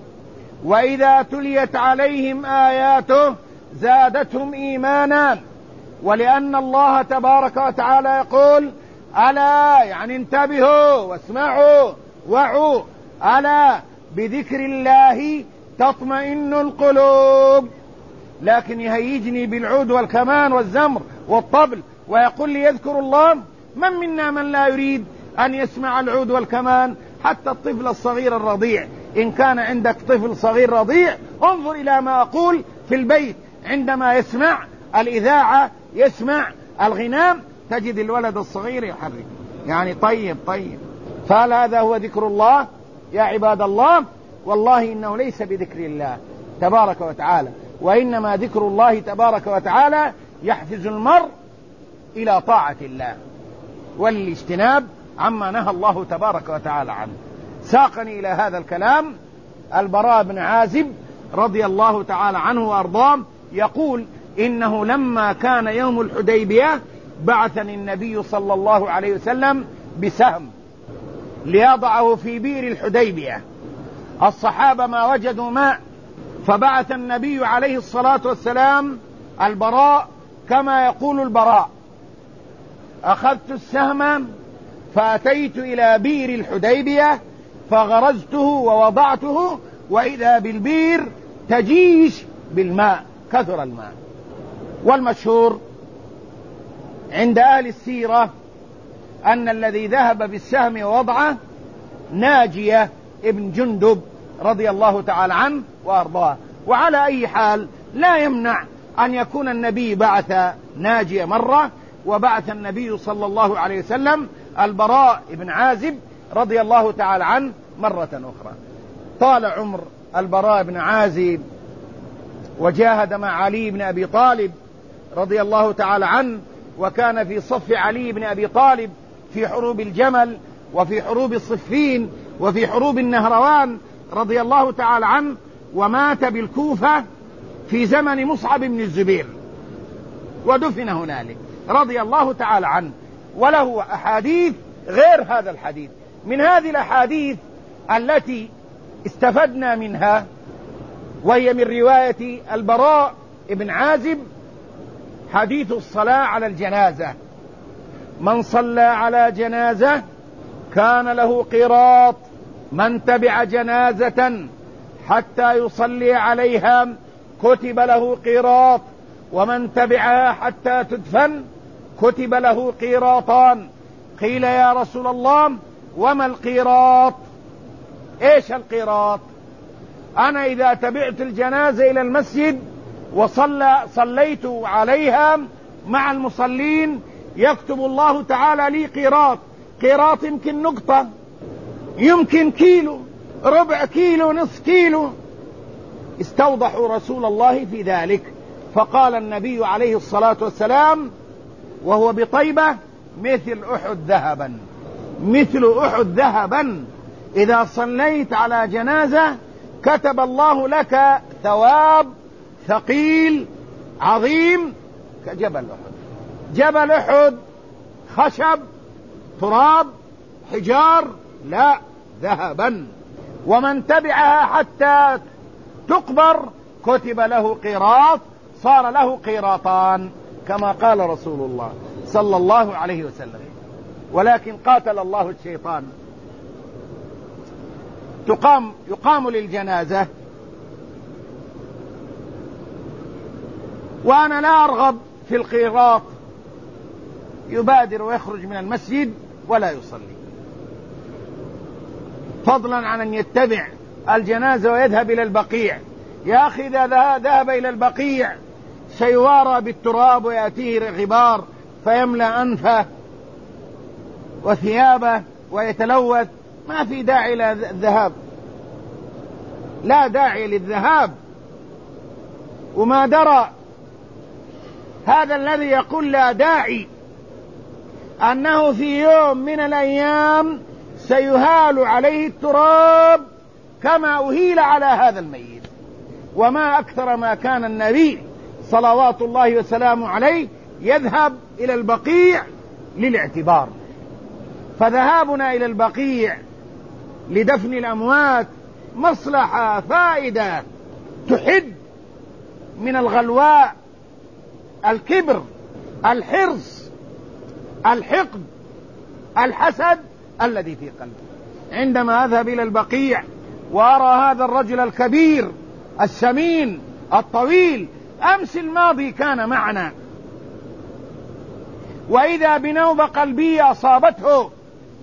وإذا تليت عليهم آياته زادتهم إيمانا. ولأن الله تبارك وتعالى يقول: ألا، يعني انتبهوا واسمعوا وعوا، ألا بذكر الله تطمئن القلوب. لكن يهيجني بالعود والكمان والزمر والطبل ويقول لي يذكر الله. من منا من لا يريد أن يسمع العود والكمان؟ حتى الطفل الصغير الرضيع، إن كان عندك طفل صغير رضيع انظر إلى ما أقول في البيت، عندما يسمع الإذاعة يسمع الغنام تجد الولد الصغير يحرك، يعني طيب. فهل هذا هو ذكر الله يا عباد الله؟ والله إنه ليس بذكر الله تبارك وتعالى، وإنما ذكر الله تبارك وتعالى يحفز المرء إلى طاعة الله والاجتناب عما نهى الله تبارك وتعالى عنه. ساقني إلى هذا الكلام البراء بن عازب رضي الله تعالى عنه وأرضاه يقول: إنه لما كان يوم الحديبية بعثني النبي صلى الله عليه وسلم بسهم ليضعه في بئر الحديبية. الصحابة ما وجدوا ماء، فبعث النبي عليه الصلاة والسلام البراء كما يقول البراء: أخذت السهم فأتيت إلى بئر الحديبية فغرزته ووضعته، وإذا بالبئر تجيش بالماء، كثر الماء. والمشهور عند أهل السيرة أن الذي ذهب بالسهم ووضعه ناجية ابن جندب رضي الله تعالى عنه وأرضاه. وعلى أي حال لا يمنع أن يكون النبي بعث ناجية مرة، وبعث النبي صلى الله عليه وسلم البراء بن عازب رضي الله تعالى عنه مرة أخرى. طال عمر البراء بن عازب وجاهد مع علي بن أبي طالب رضي الله تعالى عنه، وكان في صف علي بن أبي طالب في حروب الجمل وفي حروب الصفين وفي حروب النهروان رضي الله تعالى عنه، ومات بالكوفة في زمن مصعب بن الزبير ودفن هنالك رضي الله تعالى عنه. وله أحاديث غير هذا الحديث. من هذه الأحاديث التي استفدنا منها وهي من رواية البراء بن عازب حديث الصلاة على الجنازة: من صلى على جنازة كان له قيراط، من تبع جنازة حتى يصلي عليها كتب له قيراط، ومن تبعها حتى تدفن كتب له قيراطان. قيل: يا رسول الله وما القيراط؟ ايش القيراط؟ انا اذا تبعت الجنازة الى المسجد وصليت عليها مع المصلين يكتب الله تعالى لي قيراط. قيراط يمكن نقطة، يمكن كيلو، ربع كيلو، نصف كيلو. استوضحوا رسول الله في ذلك، فقال النبي عليه الصلاة والسلام وهو بطيبة: مثل أحد ذهبا، مثل أحد ذهبا. إذا صليت على جنازة كتب الله لك ثواب ثقيل عظيم كجبل أحد. جبل أحد خشب، تراب، حجار، لا، ذهبا. ومن تبعها حتى تقبر كتب له قيراط، صار له قيراطان كما قال رسول الله صلى الله عليه وسلم. ولكن قاتل الله الشيطان. يقام للجنازة، وأنا لا أرغب في القيراط، يبادر ويخرج من المسجد ولا يصلي، فضلا عن أن يتبع الجنازة ويذهب إلى البقيع. يا أخي إذا ذهب إلى البقيع سيوارى بالتراب ويأتيه غبار فيملأ أنفه وثيابه ويتلوث، ما في داعي للذهاب، لا داعي للذهاب. وما درى هذا الذي يقول لا داعي أنه في يوم من الأيام سيهال عليه التراب كما أهيل على هذا الميت. وما أكثر ما كان النبي صلوات الله وسلامه عليه يذهب إلى البقيع للاعتبار. فذهابنا إلى البقيع لدفن الأموات مصلحة، فائدة، تحد من الغلواء، الكبر، الحرص، الحقد، الحسد الذي في قلبه. عندما أذهب إلى البقيع وأرى هذا الرجل الكبير السمين الطويل، أمس الماضي كان معنا، وإذا بنوبة قلبية أصابته،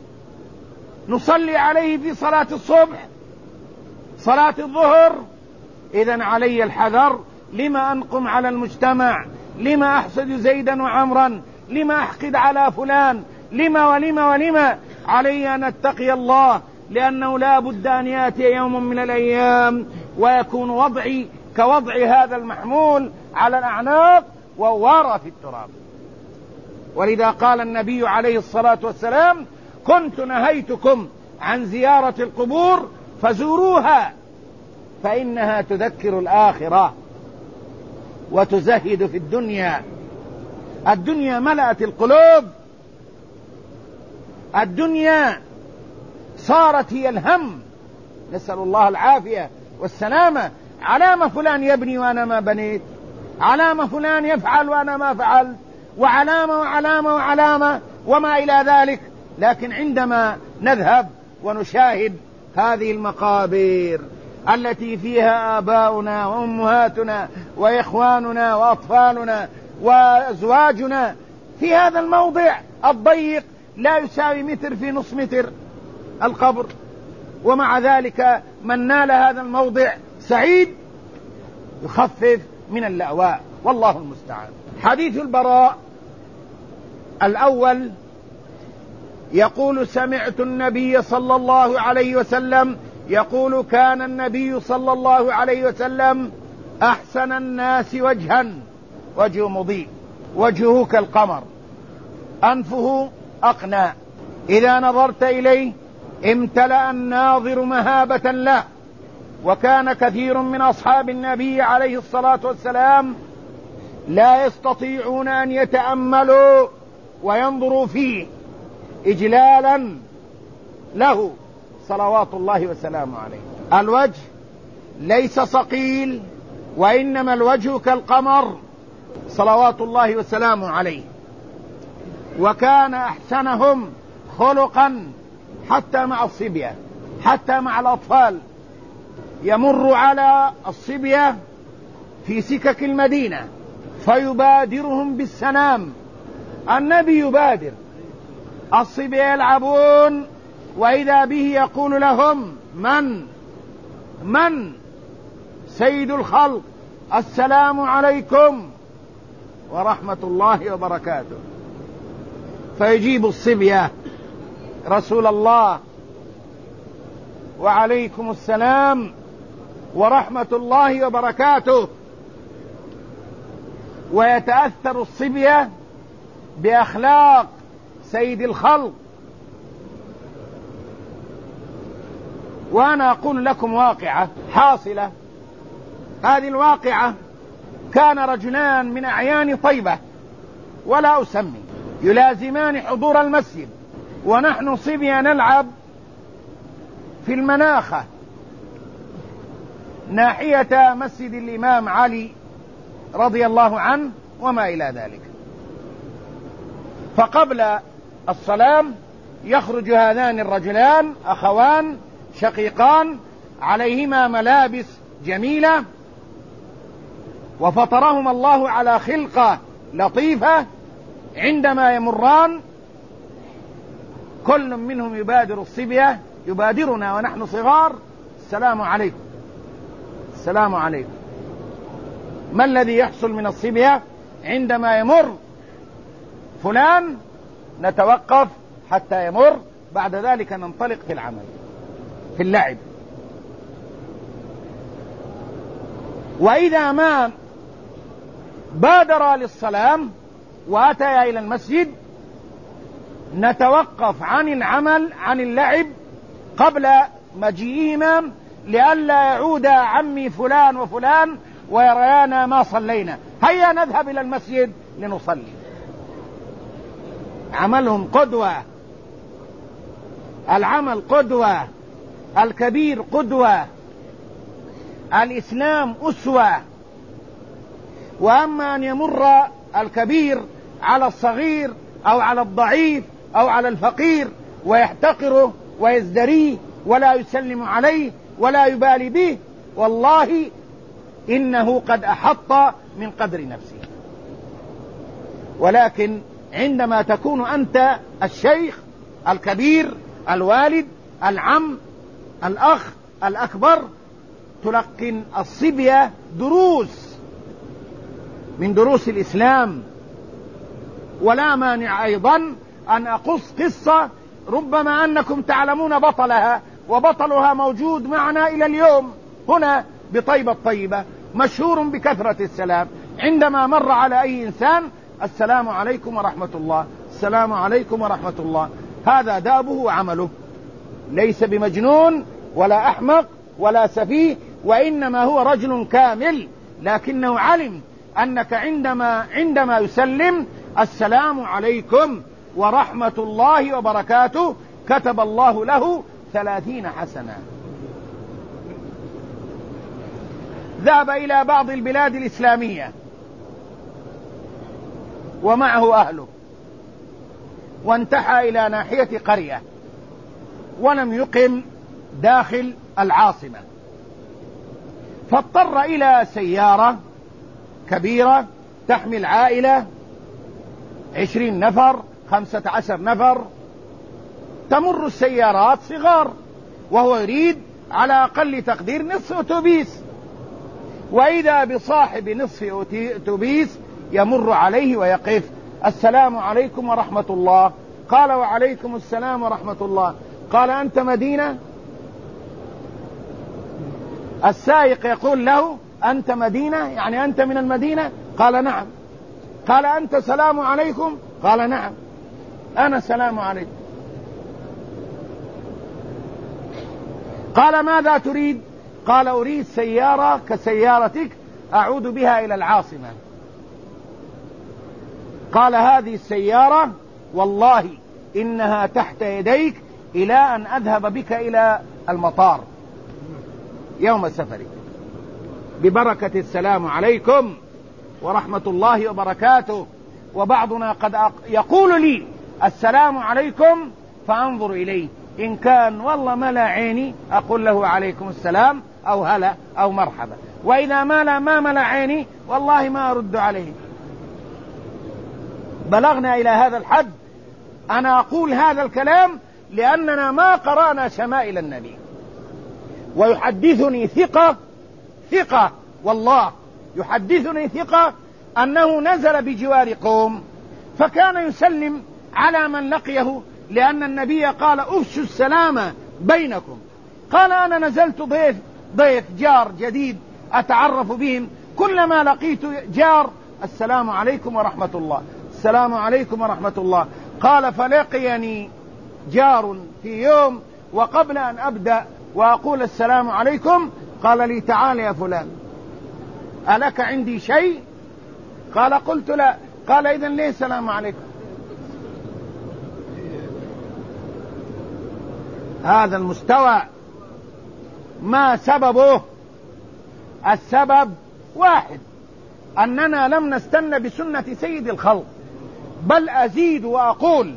نصلي عليه في صلاة الصبح، صلاة الظهر، إذن علي الحذر. لما أنقم على المجتمع؟ لما أحسد زيدا وعمرا؟ لما أحقد على فلان؟ لما علي أن أتقي الله، لأنه لا بد أن يأتي يوم من الأيام ويكون وضعي كوضع هذا المحمول على الأعناق ووارى في التراب. ولذا قال النبي عليه الصلاة والسلام: كنت نهيتكم عن زيارة القبور فزوروها فإنها تذكر الآخرة وتزهد في الدنيا. الدنيا ملأت القلوب، الدنيا صارت هي الهم، نسأل الله العافية والسلامة. علام فلان يبني وأنا ما بنيت، علام فلان يفعل وأنا ما فعلت، وعلامة وما إلى ذلك. لكن عندما نذهب ونشاهد هذه المقابر التي فيها آباؤنا وأمهاتنا وإخواننا وأطفالنا وأزواجنا في هذا الموضع الضيق لا يساوي متر في نصف متر القبر، ومع ذلك من نال هذا الموضع سعيد يخفف من اللأواء، والله المستعان. حديث البراء الأول يقول: سمعت النبي صلى الله عليه وسلم يقول: كان النبي صلى الله عليه وسلم أحسن الناس وجها، وجهه مضيء، وجهه كالقمر، أنفه أقنى، إذا نظرت إليه امتلأ الناظر مهابة له. وكان كثير من أصحاب النبي عليه الصلاة والسلام لا يستطيعون أن يتأملوا وينظروا فيه إجلالا له صلوات الله وسلامه عليه. الوجه ليس صقيل، وإنما الوجه كالقمر صلوات الله وسلامه عليه. وكان أحسنهم خلقا حتى مع الصبية، حتى مع الأطفال. يمر على الصبية في سكك المدينة فيبادرهم بالسلام. النبي يبادر، الصبية يلعبون، وإذا به يقول لهم: من سيد الخلق، السلام عليكم ورحمة الله وبركاته. فيجيب الصبية: رسول الله، وعليكم السلام ورحمة الله وبركاته. ويتأثر الصبية بأخلاق سيد الخلق. وأنا أقول لكم واقعة حاصلة. هذه الواقعة: كان رجلان من أعيان طيبة ولا أسمي يلازمان حضور المسجد، ونحن صبية نلعب في المناخة ناحية مسجد الإمام علي رضي الله عنه وما إلى ذلك. فقبل الصلاة يخرج هذان الرجلان أخوان شقيقان عليهما ملابس جميلة، وفطرهم الله على خلقة لطيفة. عندما يمران كل منهم يبادر الصبية، يبادرنا ونحن صغار: السلام عليكم، السلام عليكم. ما الذي يحصل من الصبية؟ عندما يمر فلان نتوقف: حتى يمر، بعد ذلك ننطلق في العمل في اللعب. وإذا ما بادر للصلاة وأتيا إلى المسجد نتوقف عن العمل عن اللعب قبل مجيئهما، لئلا يعود عمي فلان وفلان ويريانا ما صلينا، هيا نذهب إلى المسجد لنصلي. عملهم قدوة، العمل قدوة، الكبير قدوة، الإسلام أسوة. وأما أن يمر الكبير على الصغير أو على الضعيف أو على الفقير ويحتقره ويزدريه ولا يسلم عليه ولا يبالي به، والله إنه قد أحط من قدر نفسه. ولكن عندما تكون أنت الشيخ الكبير الوالد العم الأخ الأكبر تلقن الصبية دروس من دروس الإسلام. ولا مانع أيضا أن أقص قصة ربما أنكم تعلمون بطلها، وبطلها موجود معنا إلى اليوم هنا بطيبة الطيبة، مشهور بكثرة السلام. عندما مر على أي إنسان السلام عليكم ورحمة الله، السلام عليكم ورحمة الله. هذا دابه وعمله، ليس بمجنون ولا أحمق ولا سفيه، وإنما هو رجل كامل، لكنه علم أنك عندما يسلم السلام عليكم ورحمة الله وبركاته كتب الله له 30 حسنة. ذهب إلى بعض البلاد الإسلامية ومعه أهله، وانتحى إلى ناحية قرية ولم يقم داخل العاصمة، فاضطر إلى سيارة كبيرة تحمل عائلة 20 نفر 15 نفر، تمر السيارات صغار وهو يريد على أقل تقدير نصف أتوبيس، وإذا بصاحب نصف أتوبيس يمر عليه ويقف: السلام عليكم ورحمة الله. قال: وعليكم السلام ورحمة الله. قال: أنت مدينة؟ السائق يقول له: أنت مدينة؟ يعني أنت من المدينة؟ قال: نعم. قال: أنت سلام عليكم؟ قال: نعم أنا سلام عليكم. قال: ماذا تريد؟ قال: أريد سيارة كسيارتك أعود بها إلى العاصمة. قال: هذه السيارة والله إنها تحت يديك إلى أن أذهب بك إلى المطار يوم سفرك، ببركة السلام عليكم ورحمة الله وبركاته. وبعضنا قد يقول لي: السلام عليكم، فأنظر إليه، إن كان والله ملا عيني أقول له عليكم السلام أو هلا أو مرحبا، وإذا ما ملا عيني والله ما أرد عليه. بلغنا إلى هذا الحد. أنا أقول هذا الكلام لأننا ما قرأنا شمائل النبي، ويحدثني ثقة والله يحدثني ثقة أنه نزل بجوار قوم فكان يسلم على من لقيه، لأن النبي قال: أفشوا السلام بينكم. قال: أنا نزلت ضيف جار جديد أتعرف بهم، كلما لقيت جار: السلام عليكم ورحمة الله، السلام عليكم ورحمة الله. قال: فلقيني جار في يوم وقبل أن أبدأ وأقول السلام عليكم قال لي: تعال يا فلان، ألك عندي شيء؟ قال: قلت لا. قال: إذن ليه السلام عليكم؟ هذا المستوى ما سببه؟ السبب واحد: أننا لم نستنى بسنة سيد الخلق، بل أزيد وأقول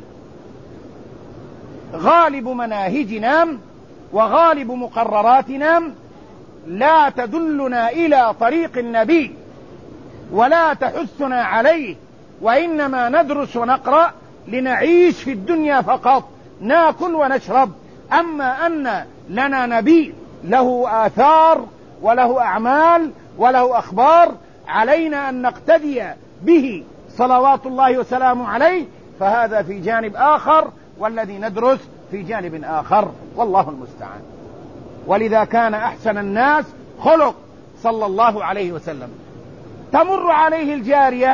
غالب مناهجنا وغالب مقرراتنا لا تدلنا إلى طريق النبي ولا تحثنا عليه، وإنما ندرس ونقرأ لنعيش في الدنيا فقط، ناكل ونشرب. أما أن لنا نبي له آثار وله أعمال وله أخبار علينا أن نقتدي به صلوات الله وسلامه عليه، فهذا في جانب آخر. والذي ندرس في جانب آخر، والله المستعان. ولذا كان أحسن الناس خلق صلى الله عليه وسلم. تمر عليه الجارية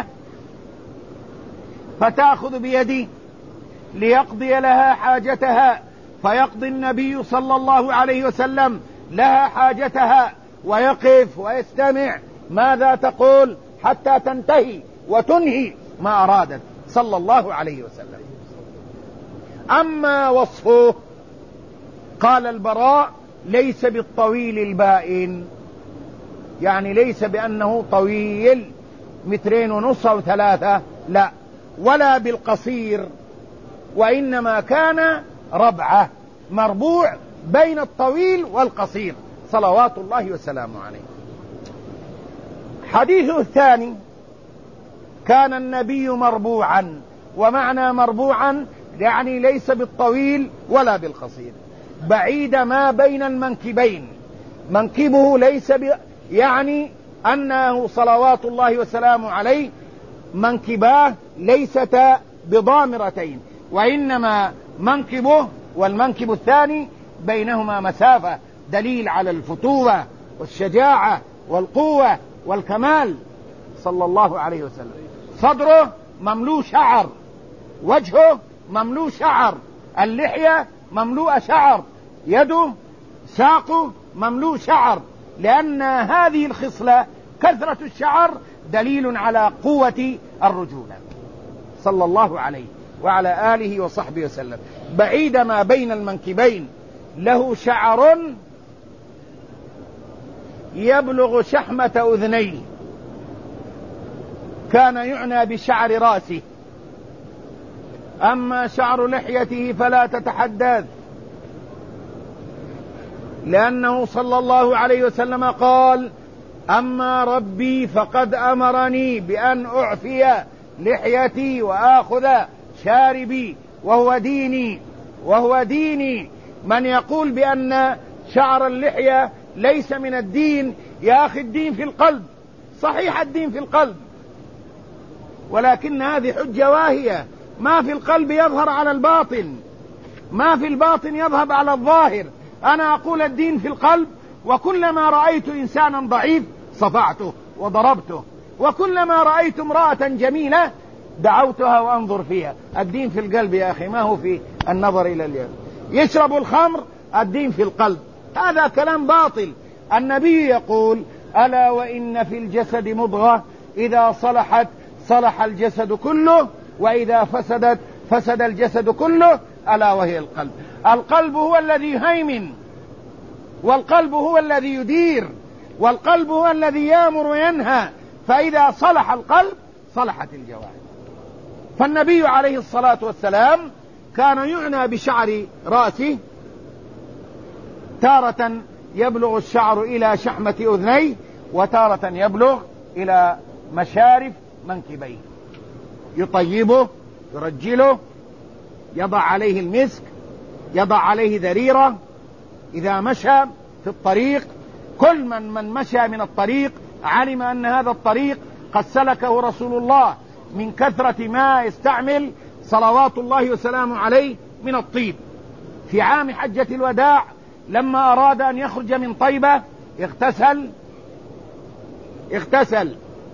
فتأخذ بيدي ليقضي لها حاجتها، فيقضي النبي صلى الله عليه وسلم لها حاجتها ويقف ويستمع ماذا تقول حتى تنتهي وتنهي ما أرادت صلى الله عليه وسلم. أما وصفه قال البراء ليس بالطويل البائن، يعني ليس بأنه طويل 2.5 أو 3، لا، ولا بالقصير، وإنما كان ربعة مربوع بين الطويل والقصير صلوات الله وسلامه عليه. حديثه الثاني كان النبي مربوعا، ومعنى مربوعا يعني ليس بالطويل ولا بالقصير، بعيد ما بين المنكبين، منكبه ليس يعني أنه صلوات الله وسلامه عليه منكباه ليستا بضامرتين، وإنما منكبه والمنكب الثاني بينهما مسافة، دليل على الفتوة والشجاعة والقوة والكمال صلى الله عليه وسلم. صدره مملوء شعر، وجهه مملوء شعر، اللحية مملوء شعر، يده ساقه مملوء شعر، لأن هذه الخصلة كثرة الشعر دليل على قوة الرجولة صلى الله عليه وعلى آله وصحبه وسلم. بعيد ما بين المنكبين، له شعر يبلغ شحمة أذنيه، كان يعنى بشعر رأسه. أما شعر لحيته فلا تتحدث، لأنه صلى الله عليه وسلم قال أما ربي فقد أمرني بأن أعفي لحيتي وآخذ شاربي وهو ديني. من يقول بأن شعر اللحية ليس من الدين، يا أخي الدين في القلب، صحيح الدين في القلب، ولكن هذه حجة واهية، ما في القلب يظهر على الباطن، ما في الباطن يذهب على الظاهر. أنا أقول الدين في القلب، وكلما رأيت إنسانا ضعيف صفعته وضربته، وكلما رأيت امرأة جميلة دعوتها وأنظر فيها. الدين في القلب يا أخي، ما هو في النظر إلى اليد. يشرب الخمر، الدين في القلب، هذا كلام باطل. النبي يقول ألا وإن في الجسد مضغة إذا صلحت صلح الجسد كله، وإذا فسدت فسد الجسد كله، ألا وهي القلب. القلب هو الذي يهيمن، والقلب هو الذي يدير، والقلب هو الذي يأمر وينهى، فإذا صلح القلب صلحت الجوارح. فالنبي عليه الصلاة والسلام كان يعنى بشعر رأسه، تارة يبلغ الشعر إلى شحمة أذنيه، وتارة يبلغ إلى مشارف منكبيه، يطيبه يرجله، يضع عليه المسك، يضع عليه ذريرة. إذا مشى في الطريق، كل من مشى من الطريق علم أن هذا الطريق قد سلكه رسول الله من كثرة ما يستعمل صلوات الله وسلامه عليه من الطيب. في عام حجة الوداع لما أراد أن يخرج من طيبة اغتسل،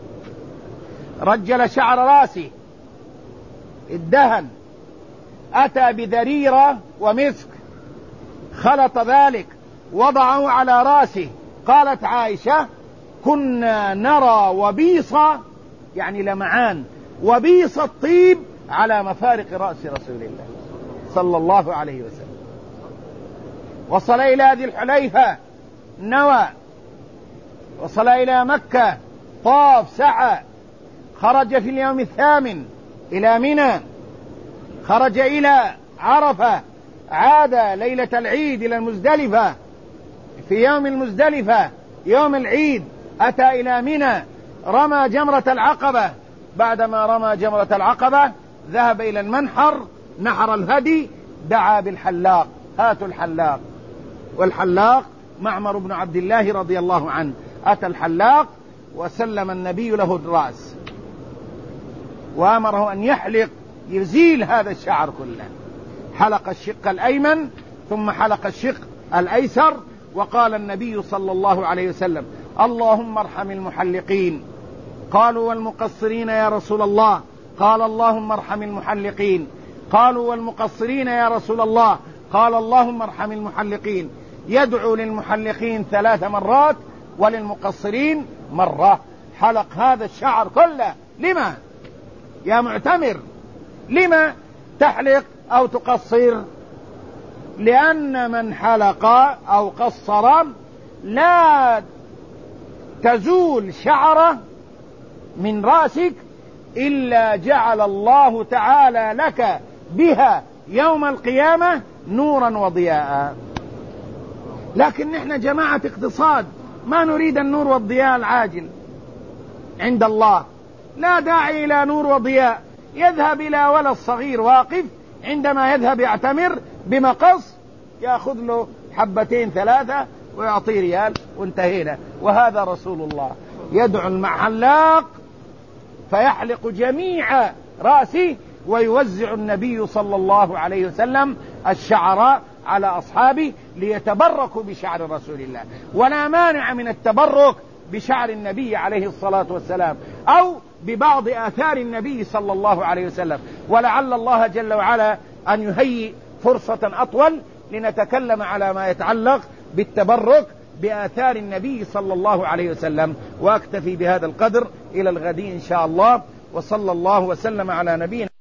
رجل شعر راسه، ادهن، أتى بذريرة ومسك، خلط ذلك وضعه على راسه. قالت عائشة كنا نرى وبيص، يعني لمعان، وبيص الطيب على مفارق رأس رسول الله صلى الله عليه وسلم. وصل إلى ذي الحليفة، نوى، وصل إلى مكة، طاف، سعى، خرج في اليوم الثامن إلى منى، خرج إلى عرفة، عاد ليلة العيد إلى المزدلفة، في يوم المزدلفة يوم العيد أتى إلى منى، رمى جمرة العقبة. بعدما رمى جمرة العقبة ذهب إلى المنحر، نحر الهدي، دعا بالحلاق، هاتوا الحلاق. والحلاق معمر بن عبد الله رضي الله عنه، أتى الحلاق وسلم النبي له الرأس، وأمره أن يحلق، يزيل هذا الشعر كله. حلق الشق الأيمن ثم حلق الشق الأيسر. وقال النبي صلى الله عليه وسلم: اللهم ارحم المحلقين. قالوا: والمقصرين يا رسول الله؟ قال: اللهم ارحم المحلقين. قالوا: والمقصرين يا رسول الله؟ قال: اللهم ارحم المحلقين. يدعو للمحلقين 3 مرات وللمقصرين مرة. حلق هذا الشعر كله. لما يا معتمر؟ لما تحلق أو تقصر؟ لأن من حلق أو قصر لا تزول شعرة من رأسك إلا جعل الله تعالى لك بها يوم القيامة نورا وضياء. لكن نحن جماعة اقتصاد، ما نريد النور والضياء العاجل عند الله. لا داعي إلى نور وضياء. يذهب إلى ولد صغير واقف عندما يذهب يعتمر بمقص، يأخذ له 2 3 ويعطيه ريال وانتهينا. وهذا رسول الله يدعو المحلاق فيحلق جميع رأسه، ويوزع النبي صلى الله عليه وسلم الشعر على أصحابه ليتبركوا بشعر رسول الله. ولا مانع من التبرك بشعر النبي عليه الصلاة والسلام أو ببعض آثار النبي صلى الله عليه وسلم. ولعل الله جل وعلا أن يهيئ فرصة أطول لنتكلم على ما يتعلق بالتبرك بآثار النبي صلى الله عليه وسلم. وأكتفي بهذا القدر إلى الغد إن شاء الله. وصلى الله وسلم على نبينا